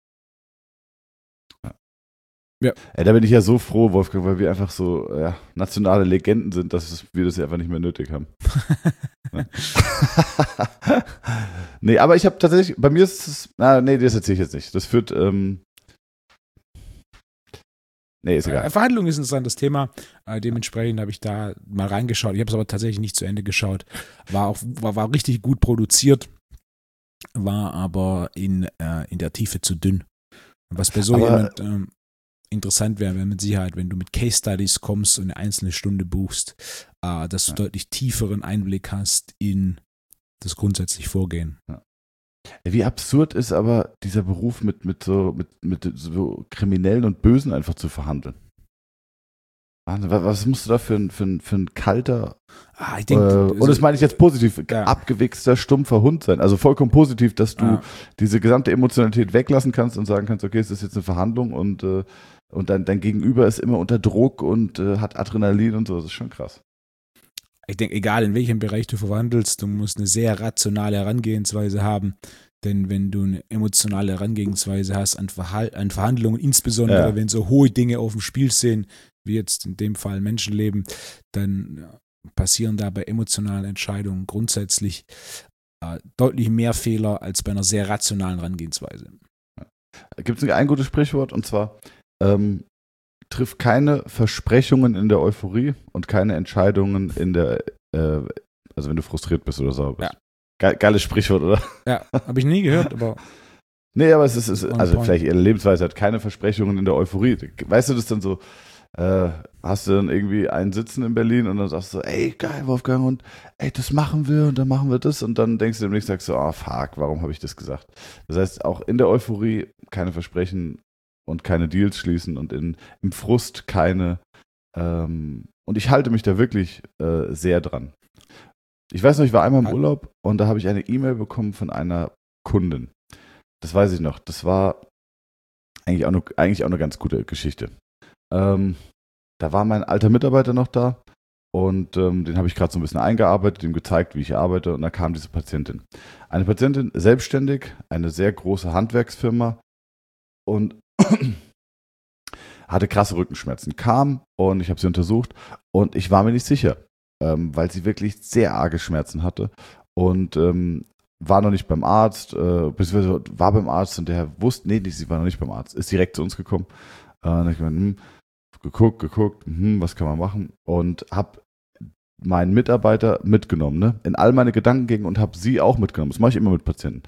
Ja. Ey, da bin ich ja so froh, Wolfgang, weil wir einfach so ja, nationale Legenden sind, dass wir das ja einfach nicht mehr nötig haben. Nee, aber ich habe tatsächlich, bei mir ist es, na, nee, das erzähle ich jetzt nicht. Das führt, ähm, nee, ist egal. Verhandlung ist ein interessantes Thema, äh, dementsprechend habe ich da mal reingeschaut. Ich habe es aber tatsächlich nicht zu Ende geschaut. War auch, war, war richtig gut produziert, war aber in, äh, in der Tiefe zu dünn. Was bei so Aber- jemand ähm, interessant wäre, wäre mit Sicherheit, wenn du mit Case Studies kommst und eine einzelne Stunde buchst, äh, dass du Ja. deutlich tieferen Einblick hast in das grundsätzliche Vorgehen. Wie absurd ist aber dieser Beruf mit, mit, so, mit, mit so Kriminellen und Bösen einfach zu verhandeln. Wahnsinn, wa- was musst du da für ein, für ein, für ein kalter, Ah, ich äh, denke, und das meine ich jetzt positiv, Ja. abgewichster, stumpfer Hund sein. Also vollkommen positiv, dass du Ja. diese gesamte Emotionalität weglassen kannst und sagen kannst, okay, es ist jetzt eine Verhandlung und, äh, und dein, dein Gegenüber ist immer unter Druck und äh, hat Adrenalin und so. Das ist schon krass. Ich denke, egal in welchem Bereich du verwandelst, du musst eine sehr rationale Herangehensweise haben. Denn wenn du eine emotionale Herangehensweise hast an, Verhal- an Verhandlungen, insbesondere Ja. wenn so hohe Dinge auf dem Spiel sind, wie jetzt in dem Fall Menschenleben, dann ja, passieren da bei emotionalen Entscheidungen grundsätzlich äh, deutlich mehr Fehler als bei einer sehr rationalen Herangehensweise. Gibt es ein gutes Sprichwort und zwar, ähm, triff keine Versprechungen in der Euphorie und keine Entscheidungen in der, äh, also wenn du frustriert bist oder sauer bist. Ja. Ge geiles Sprichwort, oder? Ja, habe ich nie gehört, aber Nee, aber es ist, es ist On also point. vielleicht ihre Lebensweise hat keine Versprechungen in der Euphorie. Weißt du das dann so, äh, hast du dann irgendwie einen Sitzen in Berlin und dann sagst du so, ey, geil, Wolfgang, und ey, das machen wir und dann machen wir das und dann denkst du demnächst, sagst du, ah, fuck, warum habe ich das gesagt? Das heißt, auch in der Euphorie keine Versprechen und keine Deals schließen und in, im Frust keine, ähm, und ich halte mich da wirklich äh, sehr dran. Ich weiß noch, ich war einmal im Urlaub und da habe ich eine E-Mail bekommen von einer Kundin. Das weiß ich noch. Das war eigentlich auch eine, eigentlich auch eine ganz gute Geschichte. Ähm, da war mein alter Mitarbeiter noch da und ähm, den habe ich gerade so ein bisschen eingearbeitet, ihm gezeigt, wie ich arbeite und dann kam diese Patientin. Eine Patientin, selbstständig, eine sehr große Handwerksfirma und hatte krasse Rückenschmerzen. Kam und ich habe sie untersucht und ich war mir nicht sicher, ähm, weil sie wirklich sehr arge Schmerzen hatte und ähm, war noch nicht beim Arzt, äh, beziehungsweise war beim Arzt und der wusste, nee, sie war noch nicht beim Arzt, ist direkt zu uns gekommen. Äh, und ich gemeint, hm, geguckt, geguckt, hm, was kann man machen? Und habe meinen Mitarbeiter mitgenommen, ne? In all meine Gedankengänge und habe sie auch mitgenommen. Das mache ich immer mit Patienten.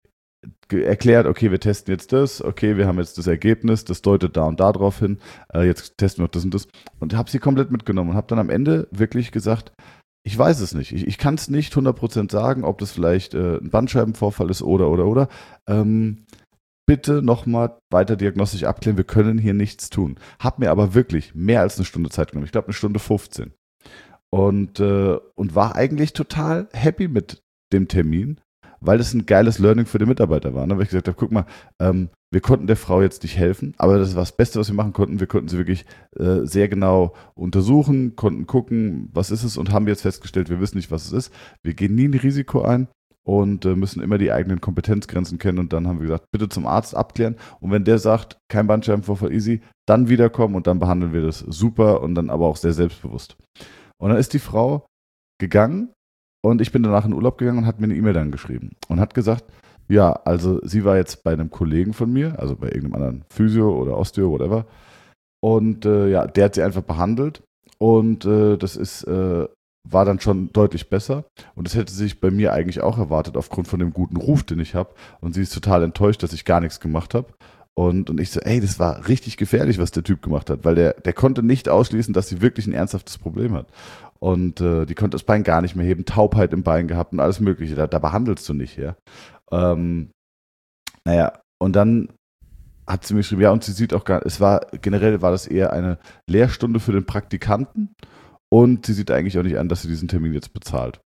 Ge erklärt, okay, wir testen jetzt das, okay, wir haben jetzt das Ergebnis, das deutet da und da drauf hin, äh, jetzt testen wir noch das und das. Und habe sie komplett mitgenommen und habe dann am Ende wirklich gesagt, ich weiß es nicht. Ich, ich kann es nicht hundert Prozent sagen, ob das vielleicht äh, ein Bandscheibenvorfall ist oder, oder, oder. Ähm, bitte nochmal weiter diagnostisch abklären. Wir können hier nichts tun. Hab mir aber wirklich mehr als eine Stunde Zeit genommen. Ich glaube, eine Stunde fünfzehn. Und, äh, und war eigentlich total happy mit dem Termin, weil das ein geiles Learning für den Mitarbeiter war. Ne? Weil ich gesagt habe, guck mal, ähm, wir konnten der Frau jetzt nicht helfen, aber das war das Beste, was wir machen konnten. Wir konnten sie wirklich äh, sehr genau untersuchen, konnten gucken, was ist es und haben jetzt festgestellt, wir wissen nicht, was es ist. Wir gehen nie ein Risiko ein und äh, müssen immer die eigenen Kompetenzgrenzen kennen und dann haben wir gesagt, bitte zum Arzt abklären und wenn der sagt, kein Bandscheibenvorfall, easy, dann wiederkommen und dann behandeln wir das super und dann aber auch sehr selbstbewusst. Und dann ist die Frau gegangen und ich bin danach in Urlaub gegangen und hat mir eine E-Mail dann geschrieben und hat gesagt, ja, also sie war jetzt bei einem Kollegen von mir, also bei irgendeinem anderen Physio oder Osteo, whatever. Und äh, ja, der hat sie einfach behandelt und äh, das ist, äh, war dann schon deutlich besser. Und das hätte sie sich bei mir eigentlich auch erwartet, aufgrund von dem guten Ruf, den ich habe. Und sie ist total enttäuscht, dass ich gar nichts gemacht habe. Und, und ich so, ey, das war richtig gefährlich, was der Typ gemacht hat, weil der, der konnte nicht ausschließen, dass sie wirklich ein ernsthaftes Problem hat. Und äh, die konnte das Bein gar nicht mehr heben, Taubheit im Bein gehabt und alles Mögliche. Da, da behandelst du nicht, ja. Ähm, naja, und dann hat sie mir geschrieben, ja, und sie sieht auch gar, es war, generell war das eher eine Lehrstunde für den Praktikanten und sie sieht eigentlich auch nicht an, dass sie diesen Termin jetzt bezahlt.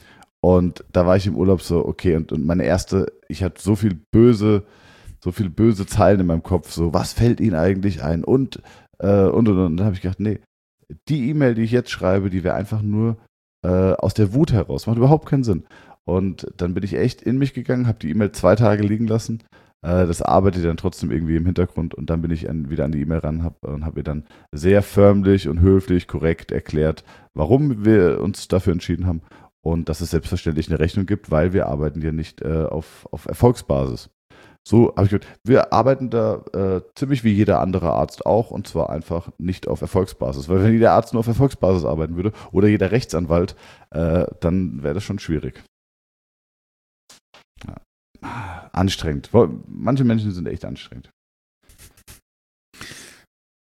Und da war ich im Urlaub so, okay, und, und meine erste, ich hatte so viel böse, so viel böse Zeilen in meinem Kopf, so, was fällt Ihnen eigentlich ein? Und, äh, und, und, und, und dann habe ich gedacht, nee, die E-Mail, die ich jetzt schreibe, die wäre einfach nur äh, aus der Wut heraus, macht überhaupt keinen Sinn. Und dann bin ich echt in mich gegangen, habe die E-Mail zwei Tage liegen lassen. Äh, das arbeitet dann trotzdem irgendwie im Hintergrund und dann bin ich an, wieder an die E-Mail ran hab, und habe ihr dann sehr förmlich und höflich, korrekt erklärt, warum wir uns dafür entschieden haben und dass es selbstverständlich eine Rechnung gibt, weil wir arbeiten ja nicht äh, auf, auf Erfolgsbasis. So habe ich gesagt, wir arbeiten da äh, ziemlich wie jeder andere Arzt auch und zwar einfach nicht auf Erfolgsbasis. Weil wenn jeder Arzt nur auf Erfolgsbasis arbeiten würde oder jeder Rechtsanwalt, äh, dann wäre das schon schwierig. Ja. Anstrengend. Manche Menschen sind echt anstrengend.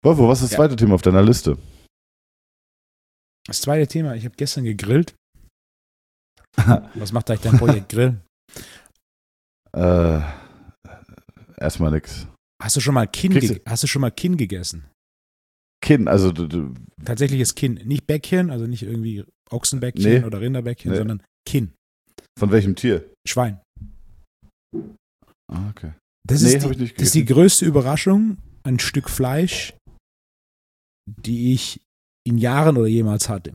Wolfo, was ist das Ja. zweite Thema auf deiner Liste? Das zweite Thema, ich habe gestern gegrillt. Was macht eigentlich dein Projekt Grill? Äh, erstmal nix. Hast du schon mal Kinn, Kriegst ge- hast du schon mal Kinn gegessen? Kinn, also du, du, Tatsächliches Kinn. Nicht Bäckchen, also nicht irgendwie Ochsenbäckchen Nee. oder Rinderbäckchen, Nee. sondern Kinn. von welchem Tier? Schwein. Ah, okay. Das, Nee, ist, hab die, ich nicht das ist die gegessen. größte Überraschung, ein Stück Fleisch, die ich in Jahren oder jemals hatte.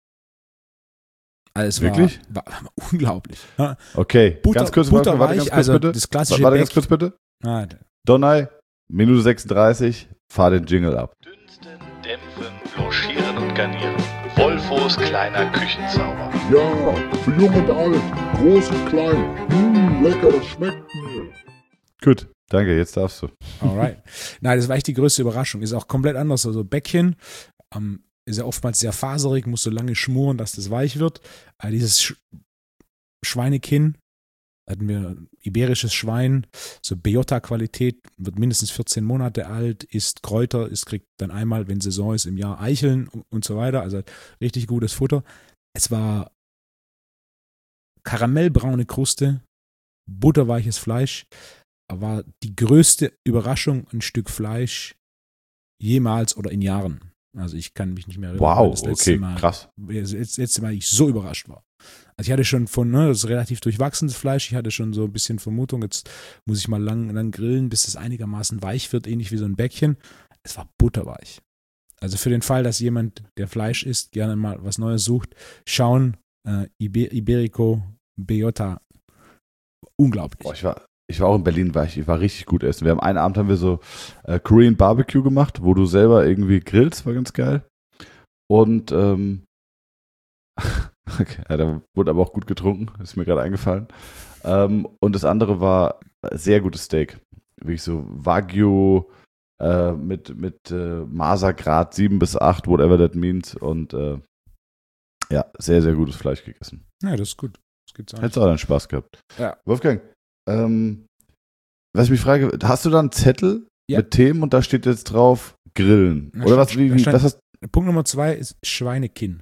Also es Wirklich? War, war unglaublich. Ja, Okay, Butter, ganz kurz, Butter warte, warte ganz weich, kurz also bitte. das klassische Warte ganz Bäck- kurz bitte. Ah, Donai, Minute sechsunddreißig, fahr den Jingle ab. Dünsten, dämpfen, blanchieren und garnieren. Wolfos kleiner Küchenzauber. Ja, für jung und alt, groß und klein. Mmh, lecker, das schmeckt mir. Gut, danke, jetzt darfst du. alright. Nein, das war echt die größte Überraschung. Ist auch komplett anders. Also Bäckchen ähm, ist ja oftmals sehr faserig, muss so lange schmoren, dass das weich wird. Aber dieses Sch Schweinekinn, hatten wir iberisches Schwein, so Bejota-Qualität, wird mindestens vierzehn Monate alt, isst Kräuter, isst, kriegt dann einmal, wenn Saison ist, im Jahr Eicheln und, und so weiter. Also richtig gutes Futter. Es war karamellbraune Kruste, butterweiches Fleisch. War die größte Überraschung, ein Stück Fleisch jemals oder in Jahren. Also ich kann mich nicht mehr erinnern, wann Wow, das letzte okay, Mal, krass. das letzte Mal ich so überrascht war. Also ich hatte schon von, ne, das ist relativ durchwachsenes Fleisch, ich hatte schon so ein bisschen Vermutung, jetzt muss ich mal lang, lang grillen, bis es einigermaßen weich wird, ähnlich wie so ein Bäckchen. Es war butterweich. Also für den Fall, dass jemand, der Fleisch isst, gerne mal was Neues sucht, schauen, äh, Iber Iberico Bejota. Unglaublich. Boah, ich war, ich war auch in Berlin, war ich, ich war richtig gut essen. Wir haben einen Abend haben wir so äh, Korean Barbecue gemacht, wo du selber irgendwie grillst, war ganz geil. Und ähm, okay, ja, da wurde aber auch gut getrunken, ist mir gerade eingefallen. Ähm, und das andere war sehr gutes Steak. Wirklich so Wagyu äh, mit, mit äh, Masergrad sieben bis acht, whatever that means. Und äh, ja, sehr, sehr gutes Fleisch gegessen. Ja, das ist gut. Das gibt's Hättest du auch deinen Spaß gehabt. Ja. Wolfgang, ähm, was ich mich frage, hast du da einen Zettel Ja. mit Themen und da steht jetzt drauf Grillen? Da Oder was, stand- wie, da wie, stand- was hast Punkt Nummer zwei ist Schweinekinn.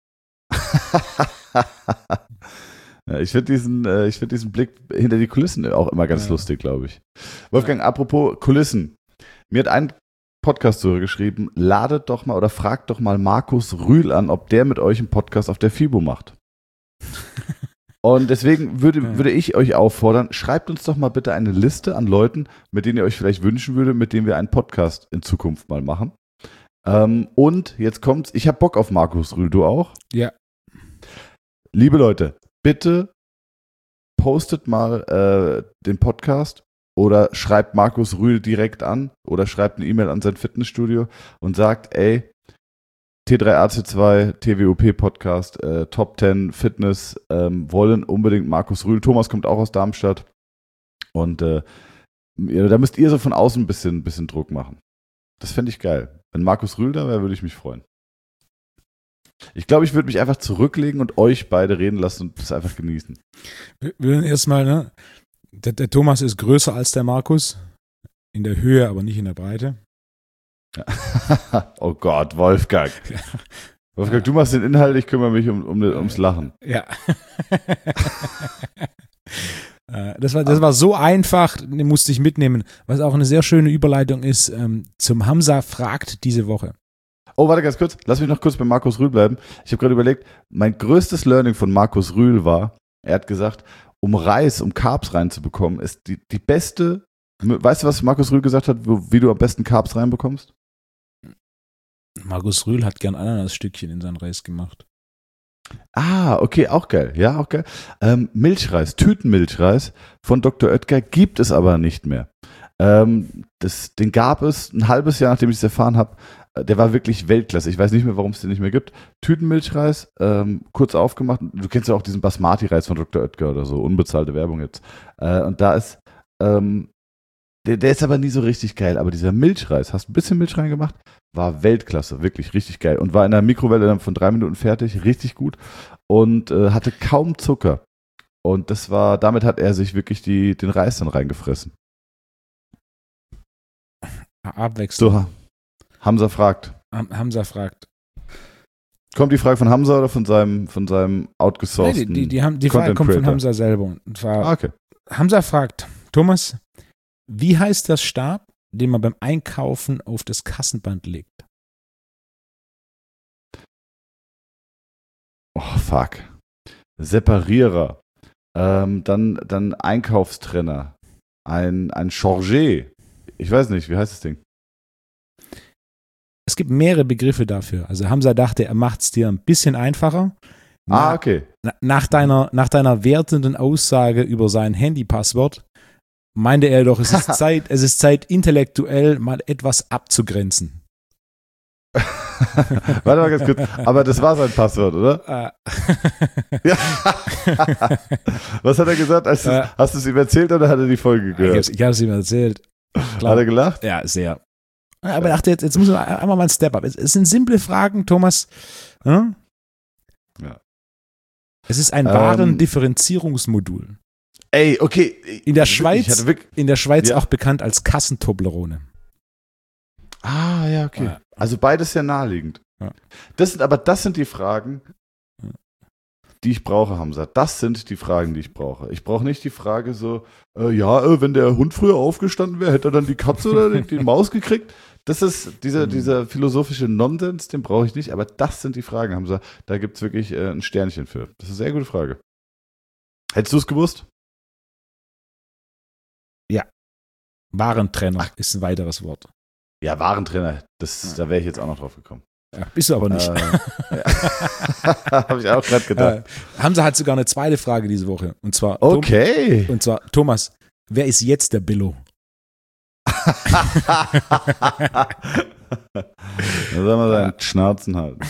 ja, ich finde diesen, äh, ich find diesen Blick hinter die Kulissen auch immer ganz Ja. lustig, glaube ich. Wolfgang, apropos Kulissen. Mir hat ein Podcast-Hörer geschrieben, ladet doch mal oder fragt doch mal Markus Rühl an, ob der mit euch einen Podcast auf der FIBO macht. Und deswegen würde, Ja. würde ich euch auffordern, schreibt uns doch mal bitte eine Liste an Leuten, mit denen ihr euch vielleicht wünschen würdet, mit denen wir einen Podcast in Zukunft mal machen. Ähm, und jetzt kommt's, ich habe Bock auf Markus Rühl, du auch? Ja. Liebe Leute, bitte postet mal äh, den Podcast oder schreibt Markus Rühl direkt an oder schreibt eine E-Mail an sein Fitnessstudio und sagt, ey, T drei A C zwei, T W O P Podcast, äh, Top zehn Fitness, ähm, wollen unbedingt Markus Rühl. Thomas kommt auch aus Darmstadt. Und äh, ja, da müsst ihr so von außen ein bisschen, bisschen Druck machen. Das fände ich geil. Wenn Markus Rühl da wäre, würde ich mich freuen. Ich glaube, ich würde mich einfach zurücklegen und euch beide reden lassen und das einfach genießen. Wir würden erstmal, ne? Der, der Thomas ist größer als der Markus. In der Höhe, aber nicht in der Breite. Oh Gott, Wolfgang. Wolfgang, du machst den Inhalt, ich kümmere mich um, um, ums Lachen. Ja. Äh, das, war, das war so einfach, den musste ich mitnehmen. Was auch eine sehr schöne Überleitung ist ähm, zum Hamza fragt diese Woche. Oh, warte ganz kurz. Lass mich noch kurz bei Markus Rühl bleiben. Ich habe gerade überlegt, mein größtes Learning von Markus Rühl war, er hat gesagt, um Reis, um Carbs reinzubekommen, ist die, die beste, weißt du, was Markus Rühl gesagt hat, wo, wie du am besten Carbs reinbekommst? Markus Rühl hat gern Ananasstückchen in sein Reis gemacht. Ah, okay, auch geil. Ja, auch geil. Ähm, Milchreis, Tütenmilchreis von Doktor Oetker gibt es aber nicht mehr. Ähm, das, den gab es ein halbes Jahr, nachdem ich es erfahren habe. Der war wirklich Weltklasse. Ich weiß nicht mehr, warum es den nicht mehr gibt. Tütenmilchreis, ähm, kurz aufgemacht. Du kennst ja auch diesen Basmati-Reis von Doktor Oetker oder so, unbezahlte Werbung jetzt. Äh, und da ist, ähm, der, der ist aber nie so richtig geil. Aber dieser Milchreis, hast ein bisschen Milch reingemacht, war Weltklasse, wirklich richtig geil. Und war in der Mikrowelle dann von drei Minuten fertig, richtig gut. Und äh, hatte kaum Zucker. Und das war, damit hat er sich wirklich die, den Reis dann reingefressen. Abwechslung. So, Hamza fragt. Ham- Hamza fragt. Kommt die Frage von Hamza oder von seinem, von seinem Nein, outgesourceten die, die, die, haben, die Frage Content kommt von Creator? Hamza selber. Und zwar, Ah, okay. Hamza fragt, Thomas, wie heißt das Stab, den man beim Einkaufen auf das Kassenband legt? Oh, fuck. Separierer. Ähm, dann, dann Einkaufstrenner. Ein, ein Chargé. Ich weiß nicht, wie heißt das Ding? Es gibt mehrere Begriffe dafür. Also Hamza dachte, er macht es dir ein bisschen einfacher. Ah, Na- okay. na- Nach deiner, nach deiner wertenden Aussage über sein Handypasswort meinte er doch, es ist Zeit, es ist Zeit, intellektuell mal etwas abzugrenzen. Warte mal ganz kurz. Aber das war sein Passwort, oder? Äh, Ja. Was hat er gesagt? Als du, Äh. hast du es ihm erzählt oder hat er die Folge ich gehört? hab's, ich habe es ihm erzählt. Hat er gelacht? Ja, sehr. Aber ich dachte, jetzt, jetzt muss man einmal mal ein Step up. Es, es sind simple Fragen, Thomas. Hm? Ja. Es ist ein Ähm. Warendifferenzierungsmodul. Ey, okay. In der Wirklich, Schweiz, ich hatte wirklich, in der Schweiz Ja. auch bekannt als Kassentoblerone. ah, ja, okay. Ja. Also beides sehr naheliegend. Ja. Das sind, aber das sind die Fragen, Ja. die ich brauche, Hamza. Das sind die Fragen, die ich brauche. Ich brauche nicht die Frage so, äh, ja, äh, wenn der Hund früher aufgestanden wäre, hätte er dann die Katze oder die, die Maus gekriegt. Das ist dieser, Mhm. dieser philosophische Nonsens, den brauche ich nicht. Aber das sind die Fragen, Hamza. Da gibt es wirklich äh, ein Sternchen für. Das ist eine sehr gute Frage. Hättest du es gewusst? Warentrenner ist ein weiteres Wort. Ja, Warentrainer. Das, da wäre ich jetzt auch noch drauf gekommen. Ja, bist du aber nicht. Äh, ja. Habe ich auch gerade gedacht. Äh, Hamza hat sogar eine zweite Frage diese Woche. Und zwar, Okay. Tom, und zwar Thomas, wer ist jetzt der Billo? Da soll man seinen Schnauzen halten.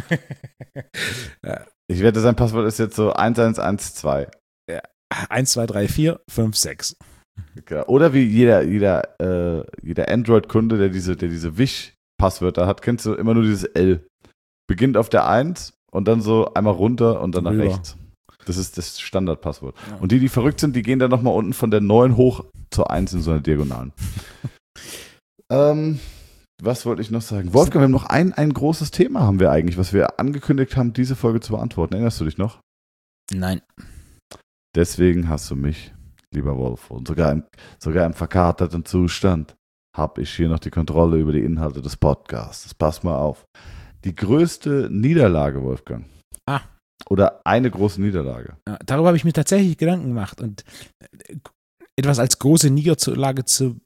Ja. Ich wette, sein Passwort ist jetzt so eins eins eins zwei. eins, zwei, drei, vier, fünf, sechs. Oder wie jeder, jeder, äh, jeder Android-Kunde, der diese, der diese Wish-Passwörter hat, kennst du immer nur dieses L. Beginnt auf der eins und dann so einmal runter und dann nach Rüber. rechts. Das ist das Standardpasswort. Ja. Und die, die verrückt sind, die gehen dann nochmal unten von der neun hoch zur eins in so einer Diagonalen. ähm, was wollte ich noch sagen? Wolfgang, wir haben noch ein, ein großes Thema, haben wir eigentlich, was wir angekündigt haben, diese Folge zu beantworten. Erinnerst du dich noch? Nein. Deswegen hast du mich, lieber Wolf, und sogar im, sogar im verkaterten Zustand habe ich hier noch die Kontrolle über die Inhalte des Podcasts. Pass mal auf. Die größte Niederlage, Wolfgang. Ah. Oder eine große Niederlage. Ja, darüber habe ich mir tatsächlich Gedanken gemacht. Und äh, etwas als große Niederlage zu,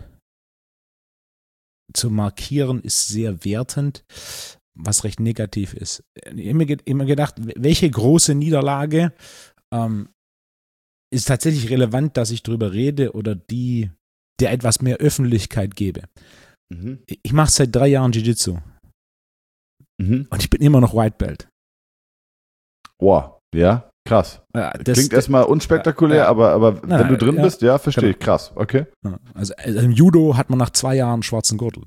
zu markieren, ist sehr wertend, was recht negativ ist. Ich habe mir ge- immer gedacht, welche große Niederlage ähm, ist tatsächlich relevant, dass ich darüber rede oder die, der etwas mehr Öffentlichkeit gebe. Mhm. Ich mache seit drei Jahren Jiu-Jitsu Mhm. und ich bin immer noch White Belt. Boah, ja, krass. Ja, das- Klingt erstmal unspektakulär, ja. aber, aber Na, wenn du drin ja. bist, ja, verstehe Genau. ich. Krass, okay. Ja, also, also im Judo hat man nach zwei Jahren schwarzen Gürtel.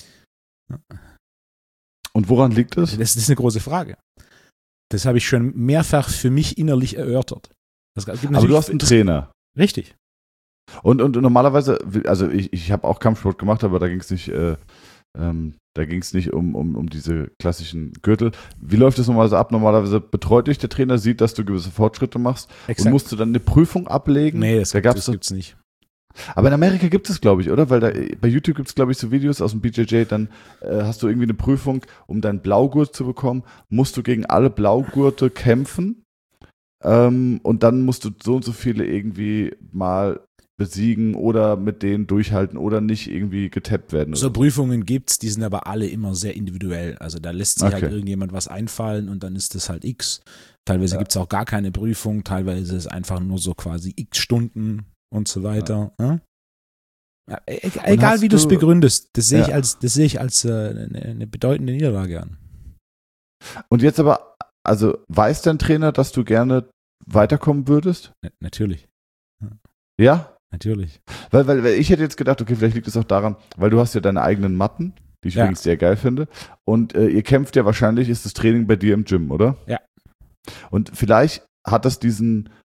Und woran liegt es? Das, das ist eine große Frage. Das habe ich schon mehrfach für mich innerlich erörtert. Das gibt Aber natürlich- du hast einen Trainer. Richtig. Und, und normalerweise, also ich, ich habe auch Kampfsport gemacht, aber da ging es nicht, äh, ähm, da ging es nicht um, um, um diese klassischen Gürtel. Wie läuft das normalerweise ab? Normalerweise betreut dich der Trainer, sieht, dass du gewisse Fortschritte machst und musst du dann eine Prüfung ablegen. Nee, das, da gibt, gab's das so, gibt's nicht. aber in Amerika gibt es, glaube ich, oder? Weil da, bei YouTube gibt es, glaube ich, so Videos aus dem B J J, dann äh, hast du irgendwie eine Prüfung, um deinen Blaugurt zu bekommen, musst du gegen alle Blaugurte kämpfen ähm, und dann musst du so und so viele irgendwie mal besiegen oder mit denen durchhalten oder nicht irgendwie getappt werden. So oder Prüfungen gibt's, die sind aber alle immer sehr individuell. Also da lässt sich Okay. halt irgendjemand was einfallen und dann ist das halt X. Teilweise Ja. gibt's auch gar keine Prüfung, teilweise ist es einfach nur so quasi X Stunden und so weiter. Ja. Ja, e- e- egal hast wie du es du- begründest, das sehe ich Ja. als, das sehe ich als äh, eine, eine bedeutende Niederlage an. Und jetzt aber, also weiß dein Trainer, dass du gerne weiterkommen würdest? Na- natürlich, Ja? natürlich. Weil, weil, weil ich hätte jetzt gedacht, okay, vielleicht liegt es auch daran, weil du hast ja deine eigenen Matten, die ich Ja. übrigens sehr geil finde. Und äh, ihr kämpft ja wahrscheinlich, ist das Training bei dir im Gym, oder? Ja. Und vielleicht hat das diesen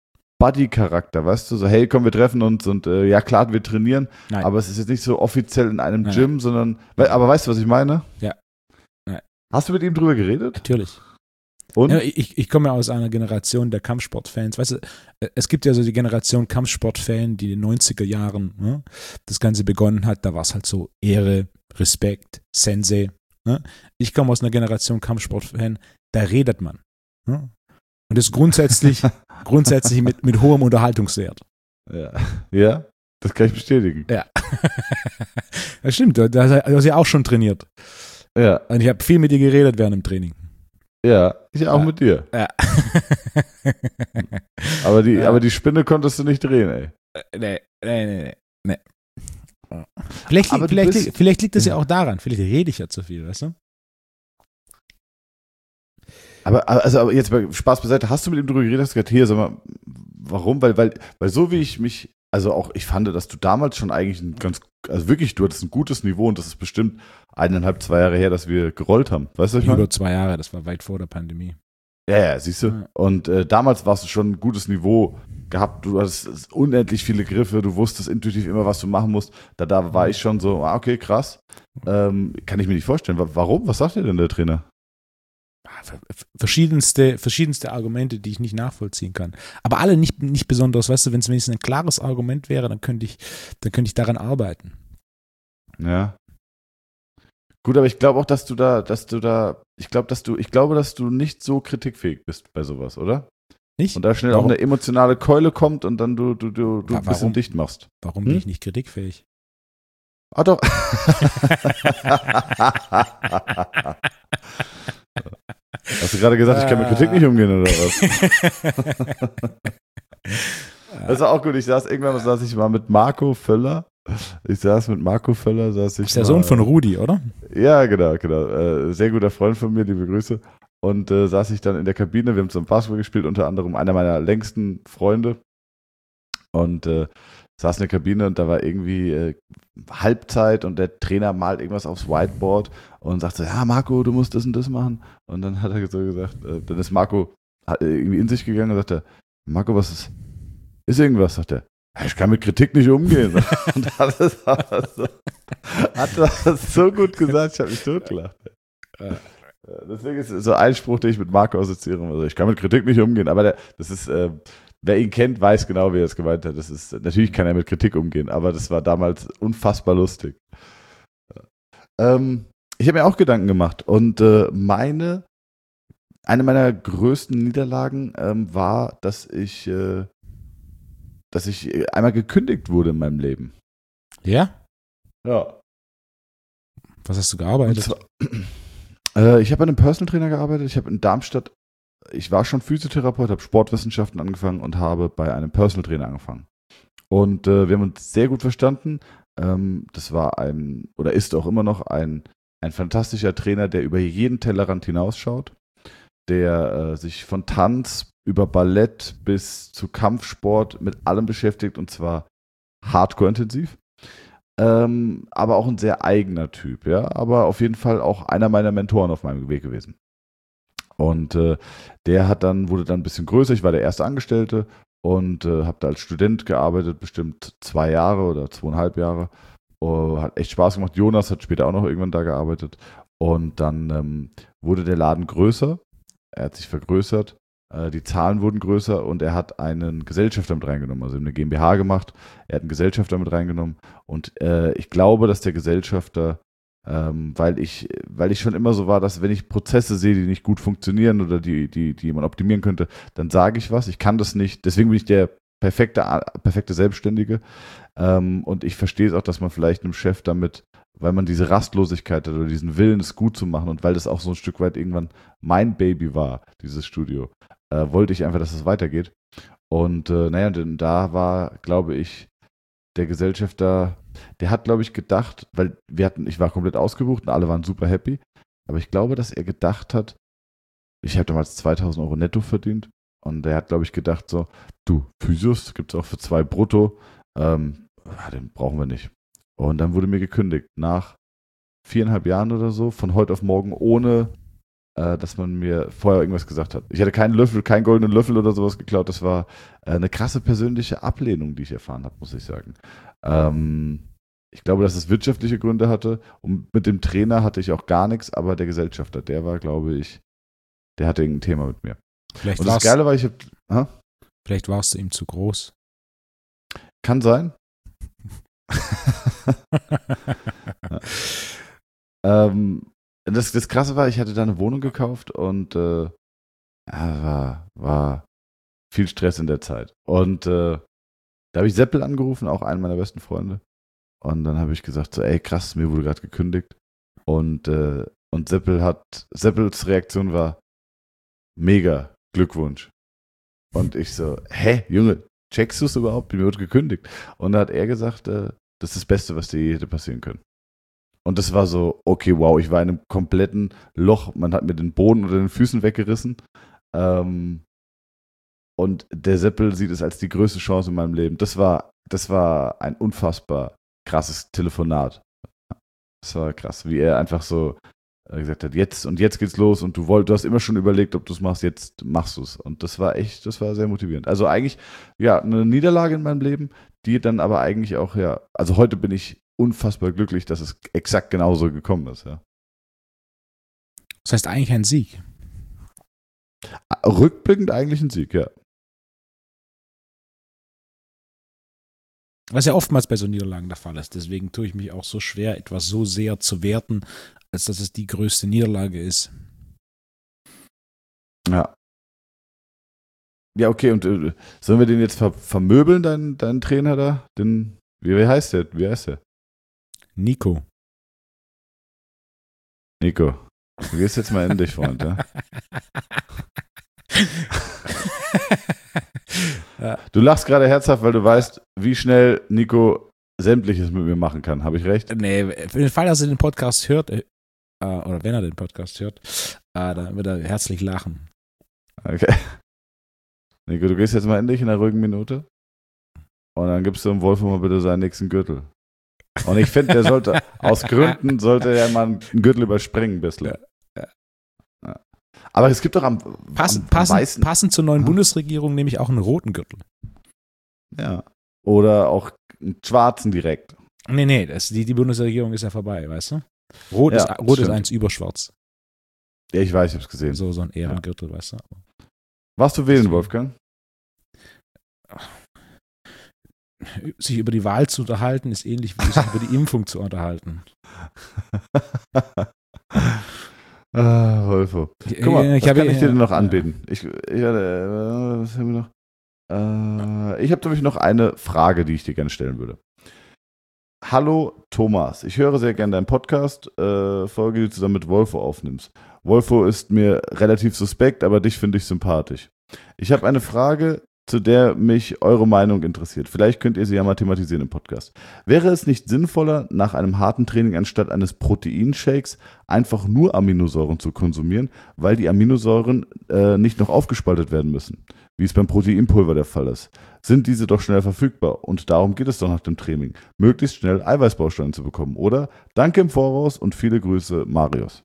Buddy-Charakter, weißt du? So, hey, komm, wir treffen uns und äh, ja klar, wir trainieren, Nein. aber es ist jetzt nicht so offiziell in einem Nein. Gym, sondern, we- aber weißt du, was ich meine? Ja. Nein. Hast du mit ihm drüber geredet? Natürlich. Und? Ja, ich, ich komme ja aus einer Generation der Kampfsportfans. Weißt du, es gibt ja so die Generation Kampfsportfan, die in den neunziger Jahren ne, das Ganze begonnen hat. Da war es halt so Ehre, Respekt, Sensei. Ne? Ich komme aus einer Generation Kampfsportfan, da redet man. Ne? Und das grundsätzlich, grundsätzlich mit, mit hohem Unterhaltungswert. Ja. Ja, das kann ich bestätigen. Ja. Das stimmt, du hast du hast ja auch schon trainiert. Ja, Und ich habe viel mit dir geredet während dem Training. ja, ich auch Ja. mit dir. Ja. Aber die, Ja. aber die Spinne konntest du nicht drehen, ey. Nee, nee, nee, nee. nee. Vielleicht, Aber liegt, du vielleicht, bist- liegt, vielleicht liegt das ja auch daran. Vielleicht rede ich ja zu viel, weißt du? Aber, also, aber jetzt mal Spaß beiseite, hast du mit ihm drüber geredet, hast du gesagt, hier, sag mal, warum? Weil, weil, weil so wie ich mich, also auch, ich fand, dass du damals schon eigentlich ein ganz, also wirklich, du hattest ein gutes Niveau und das ist bestimmt eineinhalb, zwei Jahre her, dass wir gerollt haben. Weißt du, was ich meine? Über zwei Jahre, das war weit vor der Pandemie. Ja, ja, siehst du. Ja. Und äh, damals warst du schon ein gutes Niveau gehabt, du hattest unendlich viele Griffe, du wusstest intuitiv immer, was du machen musst. Da, da war ich schon so, ah, okay, krass. Ähm, kann ich mir nicht vorstellen. Wa- Warum? Was sagt dir denn der Trainer? Verschiedenste, verschiedenste Argumente, die ich nicht nachvollziehen kann. Aber alle nicht, nicht besonders, weißt du, wenn es wenigstens ein klares Argument wäre, dann könnte ich, dann könnte ich daran arbeiten. Ja. Gut, aber ich glaube auch, dass du da, dass du da, ich glaube, dass du, ich glaube, dass du nicht so kritikfähig bist bei sowas, oder? Nicht? Und da schnell Warum? auch eine emotionale Keule kommt und dann du, du, du, du Wa- ein bisschen warum? dicht machst. Warum Hm? bin ich nicht kritikfähig? Ah, doch. Hast du gerade gesagt, ich kann mit Kritik nicht umgehen, oder was? Das war auch gut. Ich saß irgendwann saß ich mal mit Marco Völler. Ich saß mit Marco Völler, saß ich. Ist der mal, Sohn von Rudi, oder? Ja, genau, genau. Äh, sehr guter Freund von mir, liebe Grüße. Und äh, saß ich dann in der Kabine. Wir haben zusammen Basketball gespielt, unter anderem einer meiner längsten Freunde. Und äh, saß in der Kabine und da war irgendwie äh, Halbzeit und der Trainer malt irgendwas aufs Whiteboard und sagt so, ja Marco, du musst das und das machen. Und dann hat er so gesagt, äh, dann ist Marco hat irgendwie in sich gegangen und sagte, Marco, was ist, ist irgendwas? Sagt er, ja, ich kann mit Kritik nicht umgehen. Und hat das, hat das, so, hat das so gut gesagt, ich habe mich totgelacht. Äh, Deswegen ist so ein Spruch, den ich mit Marco assoziiere. Also ich kann mit Kritik nicht umgehen, aber der, das ist, äh, wer ihn kennt, weiß genau, wie er es gemeint hat. Das ist, natürlich kann er mit Kritik umgehen, aber das war damals unfassbar lustig. Ähm, ich habe mir auch Gedanken gemacht und äh, meine, eine meiner größten Niederlagen ähm, war, dass ich, äh, dass ich einmal gekündigt wurde in meinem Leben. Ja? Ja. Was hast du Und gearbeitet? zwar, äh, ich habe bei einem Personal Trainer gearbeitet. Ich habe in Darmstadt, ich war schon Physiotherapeut, habe Sportwissenschaften angefangen und habe bei einem Personal Trainer angefangen. Und äh, wir haben uns sehr gut verstanden. Ähm, das war ein, oder ist auch immer noch ein, ein fantastischer Trainer, der über jeden Tellerrand hinausschaut, der äh, sich von Tanz über Ballett bis zu Kampfsport mit allem beschäftigt und zwar hardcore intensiv. Ähm, aber auch ein sehr eigener Typ, ja, aber auf jeden Fall auch einer meiner Mentoren auf meinem Weg gewesen. Und äh, der hat dann, wurde dann ein bisschen größer, ich war der erste Angestellte und äh, habe da als Student gearbeitet, bestimmt zwei Jahre oder zweieinhalb Jahre. Oh, hat echt Spaß gemacht. Jonas hat später auch noch irgendwann da gearbeitet. Und dann ähm, wurde der Laden größer, er hat sich vergrößert, äh, die Zahlen wurden größer und er hat einen Gesellschafter mit reingenommen, also eine GmbH gemacht, er hat einen Gesellschafter mit reingenommen und äh, ich glaube, dass der Gesellschafter Ähm, weil ich, weil ich schon immer so war, dass wenn ich Prozesse sehe, die nicht gut funktionieren oder die, die, die man optimieren könnte, dann sage ich was. Ich kann das nicht. Deswegen bin ich der perfekte, perfekte Selbstständige. Ähm, und ich verstehe es auch, dass man vielleicht einem Chef damit, weil man diese Rastlosigkeit hat oder diesen Willen, es gut zu machen und weil das auch so ein Stück weit irgendwann mein Baby war, dieses Studio, äh, wollte ich einfach, dass es weitergeht. Und äh, naja, denn da war, glaube ich, der Gesellschafter, der hat, glaube ich, gedacht, weil wir hatten, ich war komplett ausgebucht und alle waren super happy, aber ich glaube, dass er gedacht hat, ich habe damals zweitausend Euro netto verdient und er hat, glaube ich, gedacht so, du, Physios gibt es auch für zwei brutto, ähm, den brauchen wir nicht. Und dann wurde mir gekündigt, nach viereinhalb Jahren oder so, von heute auf morgen, ohne äh, dass man mir vorher irgendwas gesagt hat. Ich hatte keinen Löffel, keinen goldenen Löffel oder sowas geklaut. Das war äh, eine krasse persönliche Ablehnung, die ich erfahren habe, muss ich sagen. Ähm, ich glaube, dass es wirtschaftliche Gründe hatte. Und mit dem Trainer hatte ich auch gar nichts, aber der Gesellschafter, der war, glaube ich, der hatte irgendein Thema mit mir. Vielleicht Und das war's, Geile war, ich hab, hä? vielleicht warst du ihm zu groß. Kann sein. ja. ähm, das, das Krasse war, ich hatte da eine Wohnung gekauft und äh, ja, war, war viel Stress in der Zeit. Und äh, da habe ich Seppel angerufen, auch einen meiner besten Freunde. Und dann habe ich gesagt, so, ey, krass, mir wurde gerade gekündigt. Und, äh, und Seppel hat, Seppels Reaktion war, mega, Glückwunsch. Und ich so, hä, Junge, checkst du es überhaupt? Mir wurde gekündigt. Und da hat er gesagt, äh, das ist das Beste, was dir je hätte passieren können. Und das war so, okay, wow, ich war in einem kompletten Loch. Man hat mir den Boden unter den Füßen weggerissen. Ähm, und der Seppel sieht es als die größte Chance in meinem Leben. Das war, das war ein unfassbar krasses Telefonat. Das war krass, wie er einfach so äh, gesagt hat, jetzt und jetzt geht's los und du wolltest, du hast immer schon überlegt, ob du es machst, jetzt machst du es. Und das war echt, das war sehr motivierend. Also eigentlich, ja, eine Niederlage in meinem Leben, die dann aber eigentlich auch, ja, also heute bin ich unfassbar glücklich, dass es exakt genauso gekommen ist, ja. Das heißt eigentlich ein Sieg. Rückblickend eigentlich ein Sieg, ja. Was ja oftmals bei so Niederlagen der Fall ist. Deswegen tue ich mich auch so schwer, etwas so sehr zu werten, als dass es die größte Niederlage ist. Ja. Ja, okay, und äh, sollen wir den jetzt ver vermöbeln, deinen, deinen Trainer da? Den, wie, wie heißt der? Wie heißt der? Nico. Nico, du gehst jetzt mal in dich, Freund, ja? Ja. Du lachst gerade herzhaft, weil du weißt, wie schnell Nico Sämtliches mit mir machen kann. Habe ich recht? Nee, für den Fall, dass er den Podcast hört, äh, oder wenn er den Podcast hört, äh, dann wird er herzlich lachen. Okay. Nico, du gehst jetzt mal in dich in einer ruhigen Minute und dann gibst du dem Wolf mal bitte seinen nächsten Gürtel. Und ich finde, der sollte, aus Gründen, sollte er mal einen Gürtel überspringen bislang. Ja. Ja. Aber es gibt doch am, Pass, am, am passend, weißen... passend zur neuen Hm? Bundesregierung nehme ich auch einen roten Gürtel. Ja. Oder auch einen schwarzen direkt. Nee, nee, das, die, die Bundesregierung ist ja vorbei, weißt du? Rot, Ja, ist, Rot ist stimmt. eins über schwarz. Ja, ich weiß, ich hab's gesehen. So, so ein Ehrengürtel, weißt du? Warst du wählen, Wolfgang? Sich über die Wahl zu unterhalten, ist ähnlich wie sich über die Impfung zu unterhalten. ah, Wolfo. Guck mal, Ich was habe- kann ich dir denn noch ja. anbieten? Ich, ich, äh, was haben wir noch? Äh, ich habe nämlich noch eine Frage, die ich dir gerne stellen würde. Hallo Thomas, ich höre sehr gerne deinen Podcast, äh, Folge, die du zusammen mit Wolfo aufnimmst. Wolfo ist mir relativ suspekt, aber dich finde ich sympathisch. Ich habe eine Frage, zu der mich eure Meinung interessiert. Vielleicht könnt ihr sie ja mal thematisieren im Podcast. Wäre es nicht sinnvoller, nach einem harten Training anstatt eines Proteinshakes einfach nur Aminosäuren zu konsumieren, weil die Aminosäuren äh, nicht noch aufgespaltet werden müssen, wie es beim Proteinpulver der Fall ist? Sind diese doch schnell verfügbar und darum geht es doch nach dem Training, möglichst schnell Eiweißbausteine zu bekommen, oder? Danke im Voraus und viele Grüße, Marius.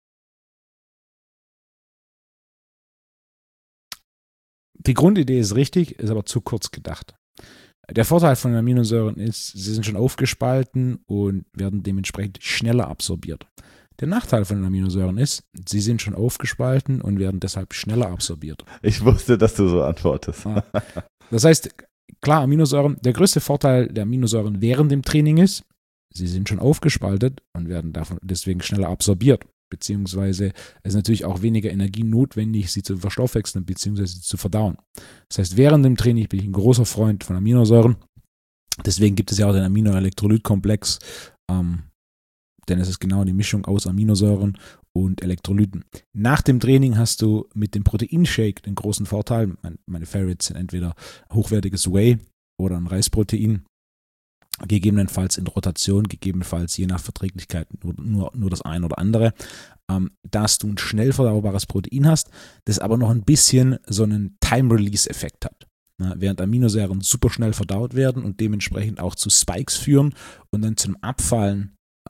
Die Grundidee ist richtig, ist aber zu kurz gedacht. Der Vorteil von Aminosäuren ist, sie sind schon aufgespalten und werden dementsprechend schneller absorbiert. Der Nachteil von den Aminosäuren ist, sie sind schon aufgespalten und werden deshalb schneller absorbiert. Ich wusste, dass du so antwortest. Ja. Das heißt, klar, Aminosäuren, der größte Vorteil der Aminosäuren während dem Training ist, sie sind schon aufgespaltet und werden davon deswegen schneller absorbiert. Beziehungsweise es ist natürlich auch weniger Energie notwendig, sie zu verstoffwechseln beziehungsweise zu verdauen. Das heißt, während dem Training bin ich ein großer Freund von Aminosäuren. Deswegen gibt es ja auch den Aminoelektrolytkomplex, ähm, denn es ist genau die Mischung aus Aminosäuren und Elektrolyten. Nach dem Training hast du mit dem Proteinshake den großen Vorteil, meine Favorites sind entweder hochwertiges Whey oder ein Reisprotein, gegebenenfalls in Rotation, gegebenenfalls je nach Verträglichkeit nur, nur, nur das eine oder andere, ähm, dass du ein schnell verdaubares Protein hast, das aber noch ein bisschen so einen Time-Release-Effekt hat. Na, während Aminosäuren super schnell verdaut werden und dementsprechend auch zu Spikes führen und dann zum Abfallen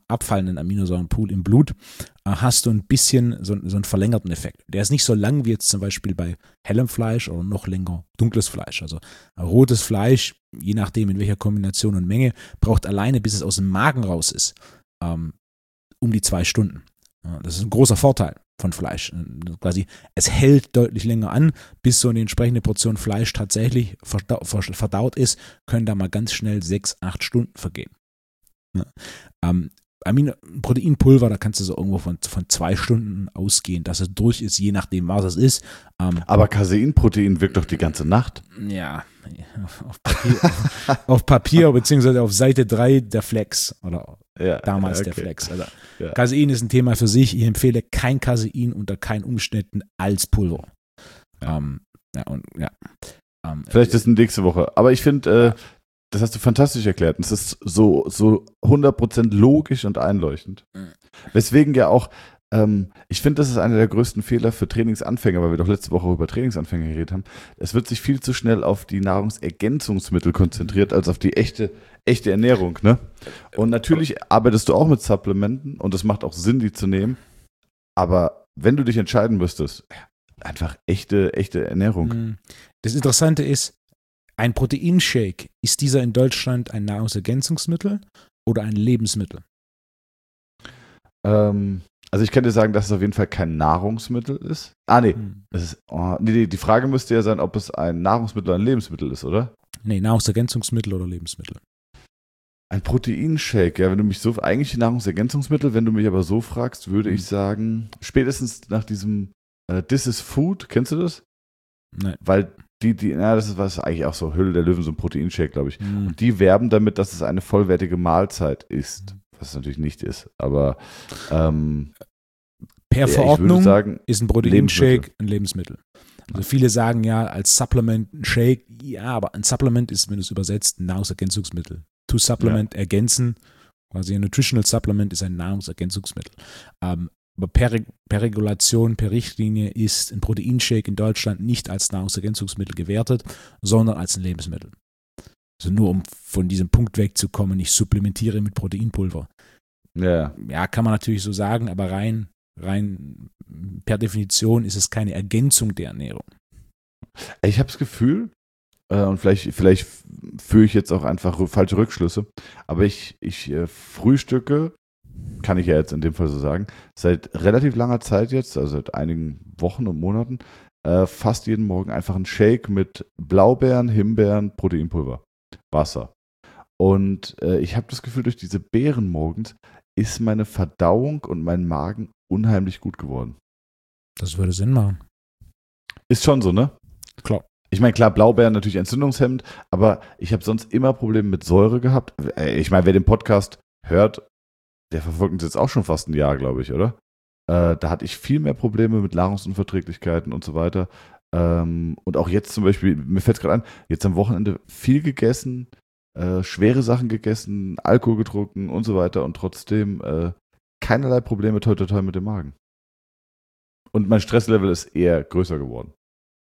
abfallenden Aminosäurenpool im Blut, äh, hast du ein bisschen so, so einen verlängerten Effekt. Der ist nicht so lang wie jetzt zum Beispiel bei hellem Fleisch oder noch länger dunkles Fleisch. Also rotes Fleisch, je nachdem in welcher Kombination und Menge, braucht alleine, bis es aus dem Magen raus ist, ähm, um die zwei Stunden. Ja, das ist ein großer Vorteil von Fleisch. Quasi, es hält deutlich länger an, bis so eine entsprechende Portion Fleisch tatsächlich verdau- verdaut ist, können da mal ganz schnell sechs, acht Stunden vergehen. Ja. Ähm, Amino- Proteinpulver, da kannst du so irgendwo von, von zwei Stunden ausgehen, dass es durch ist, je nachdem, was es ist. Ähm, Aber Caseinprotein wirkt doch die ganze Nacht. ja, auf Papier, auf Papier beziehungsweise auf Seite drei der Flex oder Ja, damals okay. der Flex. Also Ja. Casein ist ein Thema für sich. Ich empfehle kein Casein unter keinen Umständen als Pulver. Ähm, ja, und, ja. Ähm, Vielleicht ist es nächste Woche. Aber ich finde, äh, das hast du fantastisch erklärt. Und es ist so, so hundert Prozent logisch und einleuchtend. Mhm. Weswegen ja auch, ähm, ich finde, das ist einer der größten Fehler für Trainingsanfänger, weil wir doch letzte Woche über Trainingsanfänger geredet haben. Es wird sich viel zu schnell auf die Nahrungsergänzungsmittel konzentriert, als auf die echte, echte Ernährung. Ne? Und natürlich arbeitest du auch mit Supplementen und es macht auch Sinn, die zu nehmen. Aber wenn du dich entscheiden müsstest, einfach echte, echte Ernährung. Das Interessante ist, ein Proteinshake, ist dieser in Deutschland ein Nahrungsergänzungsmittel oder ein Lebensmittel? Ähm, also ich kann dir sagen, dass es auf jeden Fall kein Nahrungsmittel ist. Ah, nee. Hm. Das ist, oh, nee, nee. Die Frage müsste ja sein, ob es ein Nahrungsmittel oder ein Lebensmittel ist, oder? Nee, Nahrungsergänzungsmittel oder Lebensmittel. Ein Proteinshake, ja, wenn du mich so, eigentlich Nahrungsergänzungsmittel, wenn du mich aber so fragst, würde Hm. ich sagen, spätestens nach diesem äh, This is Food, kennst du das? Nein. Weil die, die, na, das ist was eigentlich auch so Höhle der Löwen, so ein Proteinshake, glaube ich. Hm. Und die werben damit, dass es eine vollwertige Mahlzeit ist, was es natürlich nicht ist. Aber ähm, Per ja, ich Verordnung würde sagen, ist ein Proteinshake ein Lebensmittel. Also viele sagen ja als Supplement ein Shake, ja, aber ein Supplement ist, wenn du es übersetzt, ein Nahrungsergänzungsmittel. To supplement, ja. Ergänzen, quasi ein Nutritional Supplement ist ein Nahrungsergänzungsmittel. Ähm, aber per, per Regulation, per Richtlinie ist ein Proteinshake in Deutschland nicht als Nahrungsergänzungsmittel gewertet, sondern als ein Lebensmittel. Also nur um von diesem Punkt wegzukommen, ich supplementiere mit Proteinpulver. ja. Ja, kann man natürlich so sagen, aber rein, rein per Definition ist es keine Ergänzung der Ernährung. Ich habe das Gefühl, äh, und vielleicht, vielleicht führe ich jetzt auch einfach falsche Rückschlüsse, aber ich, ich äh, frühstücke, kann ich ja jetzt in dem Fall so sagen, seit relativ langer Zeit jetzt, also seit einigen Wochen und Monaten, äh, fast jeden Morgen einfach einen Shake mit Blaubeeren, Himbeeren, Proteinpulver, Wasser. Und äh, ich habe das Gefühl, durch diese Beeren morgens ist meine Verdauung und mein Magen unheimlich gut geworden. Das würde Sinn machen. Ist schon so, ne? Klar. Ich meine, klar, Blaubeeren natürlich entzündungshemmend, aber ich habe sonst immer Probleme mit Säure gehabt. Ich meine, wer den Podcast hört, der verfolgt uns jetzt auch schon fast ein Jahr, glaube ich, oder? Äh, da hatte ich viel mehr Probleme mit Nahrungsunverträglichkeiten und so weiter. Ähm, und auch jetzt zum Beispiel, mir fällt es gerade an, jetzt am Wochenende viel gegessen, äh, schwere Sachen gegessen, Alkohol getrunken und so weiter und trotzdem äh, keinerlei Probleme toi toi toi mit dem Magen. Und mein Stresslevel ist eher größer geworden.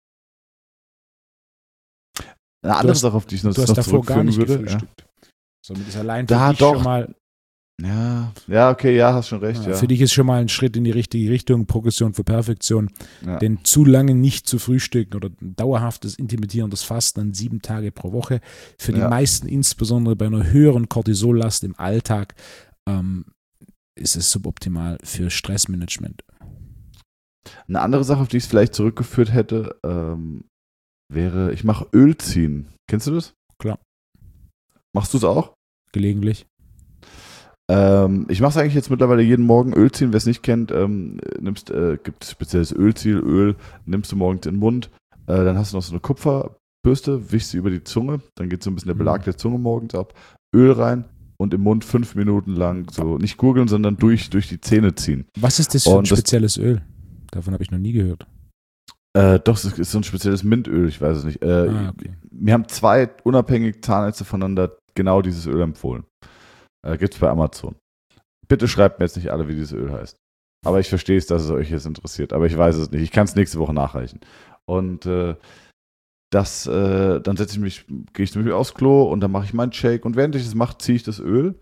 Eine andere hast, Sache, auf die ich noch, du hast noch davor gar zurückführen nicht würde. Ja. gefrühstückt. Somit ist allein für Da dich doch. schon mal, Ja, ja, okay, ja, hast schon recht. ja, Ja. für dich ist schon mal ein Schritt in die richtige Richtung, Progression für Perfektion. Ja. Denn zu lange nicht zu frühstücken oder ein dauerhaftes intermittierendes Fasten an sieben Tage pro Woche, für die Ja. meisten, insbesondere bei einer höheren Cortisollast im Alltag, ähm, ist es suboptimal für Stressmanagement. Eine andere Sache, auf die ich es vielleicht zurückgeführt hätte, ähm, wäre, ich mache Öl ziehen. Kennst du das? Klar. Machst du es auch? Gelegentlich. Ähm, ich mache es eigentlich jetzt mittlerweile jeden Morgen. Öl ziehen, wer es nicht kennt, ähm, nimmst, äh, gibt spezielles Ölziel, Öl, nimmst du morgens in den Mund, äh, dann hast du noch so eine Kupferbürste, wischst sie über die Zunge, dann geht so ein bisschen der Belag Mhm. der Zunge morgens ab, Öl rein und im Mund fünf Minuten lang so, nicht gurgeln, sondern durch, durch die Zähne ziehen. Was ist das für ein Und das- spezielles Öl? Davon habe ich noch nie gehört. Äh, doch, es ist so ein spezielles Mintöl, ich weiß es nicht. Äh, Ah, okay. Mir haben zwei unabhängige Zahnärzte voneinander genau dieses Öl empfohlen. Äh, Gibt es bei Amazon. Bitte schreibt mir jetzt nicht alle, wie dieses Öl heißt. Aber ich verstehe es, dass es euch jetzt interessiert. Aber ich weiß es nicht. Ich kann es nächste Woche nachreichen. Und äh, das, äh, dann setze ich mich, gehe ich zum Beispiel aufs Klo und dann mache ich meinen Shake. Und während ich das mache, ziehe ich das Öl.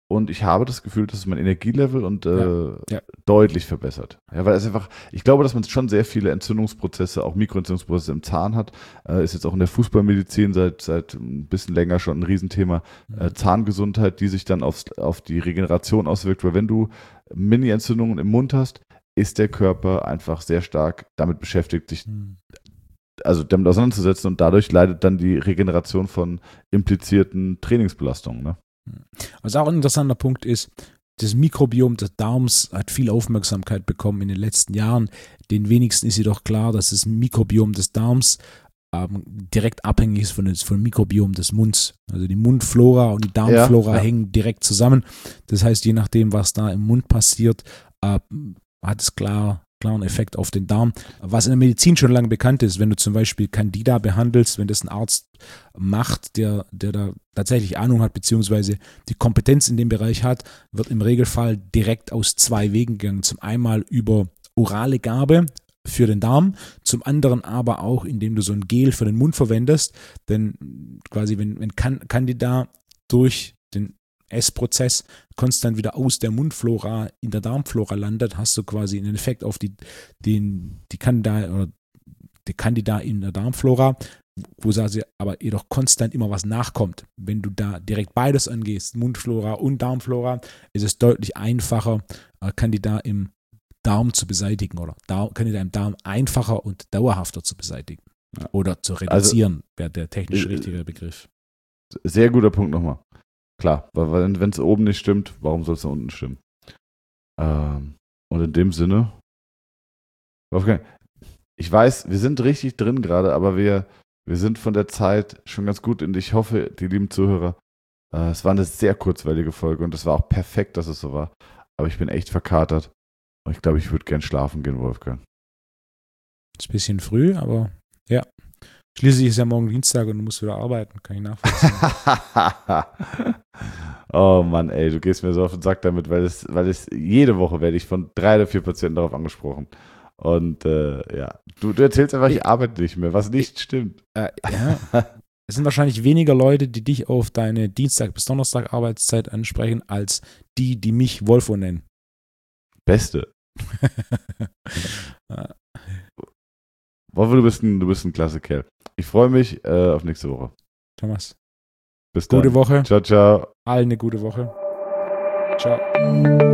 und ich habe das Gefühl, dass es mein Energielevel und äh, Ja, ja. deutlich verbessert. Ja, weil es einfach, ich glaube, dass man schon sehr viele Entzündungsprozesse, auch Mikroentzündungsprozesse im Zahn hat. Äh, ist jetzt auch in der Fußballmedizin seit, seit ein bisschen länger schon ein Riesenthema. Äh, Zahngesundheit, die sich dann aufs, auf die Regeneration auswirkt, weil wenn du Mini-Entzündungen im Mund hast, ist der Körper einfach sehr stark damit beschäftigt, sich Hm. also damit auseinanderzusetzen und dadurch leidet dann die Regeneration von implizierten Trainingsbelastungen. Ne? Was auch ein interessanter Punkt ist, das Mikrobiom des Darms hat viel Aufmerksamkeit bekommen in den letzten Jahren. Den wenigsten ist jedoch klar, dass das Mikrobiom des Darms ähm, direkt abhängig ist von dem von dem Mikrobiom des Munds. Also die Mundflora und die Darmflora Ja, ja. hängen direkt zusammen. Das heißt, je nachdem, was da im Mund passiert, äh, hat es klar klaren Effekt auf den Darm. Was in der Medizin schon lange bekannt ist, wenn du zum Beispiel Candida behandelst, wenn das ein Arzt macht, der, der da tatsächlich Ahnung hat, beziehungsweise die Kompetenz in dem Bereich hat, wird im Regelfall direkt aus zwei Wegen gegangen. Zum einen über orale Gabe für den Darm, zum anderen aber auch, indem du so ein Gel für den Mund verwendest, denn quasi wenn, wenn Candida durch den Essprozess konstant wieder aus der Mundflora in der Darmflora landet, hast du quasi einen Effekt auf die, den, die Candida oder die Candida in der Darmflora, wo sie aber jedoch konstant immer was nachkommt. Wenn du da direkt beides angehst, Mundflora und Darmflora, ist es deutlich einfacher, Candida im Darm zu beseitigen oder Candida im Darm einfacher und dauerhafter zu beseitigen. Ja. Oder zu reduzieren, also, wäre der technisch äh, richtige Begriff. Sehr guter Punkt nochmal. Klar, weil wenn es oben nicht stimmt, warum soll es da unten stimmen? Ähm, und in dem Sinne, Wolfgang, ich weiß, wir sind richtig drin gerade, aber wir, wir sind von der Zeit schon ganz gut und ich hoffe, die lieben Zuhörer, äh, es war eine sehr kurzweilige Folge und es war auch perfekt, dass es so war. Aber ich bin echt verkatert und ich glaube, ich würde gern schlafen gehen, Wolfgang. Ist ein bisschen früh, aber ja. Schließlich ist ja morgen Dienstag und du musst wieder arbeiten, kann ich nachvollziehen. Oh Mann, ey, du gehst mir so auf den Sack damit, weil es, weil es jede Woche werde ich von drei oder vier Patienten darauf angesprochen. Und äh, ja, du, du erzählst einfach, ich arbeite nicht mehr, was nicht stimmt. Äh, ja. Es sind wahrscheinlich weniger Leute, die dich auf deine Dienstag- bis Donnerstag Arbeitszeit ansprechen, als die, die mich Wolfo nennen. Beste. Wolfo, du bist ein, du bist ein klasse Kerl. Ich freue mich äh, auf nächste Woche. Thomas. Bis dann. Gute Woche. Ciao, ciao. Allen eine gute Woche. Ciao.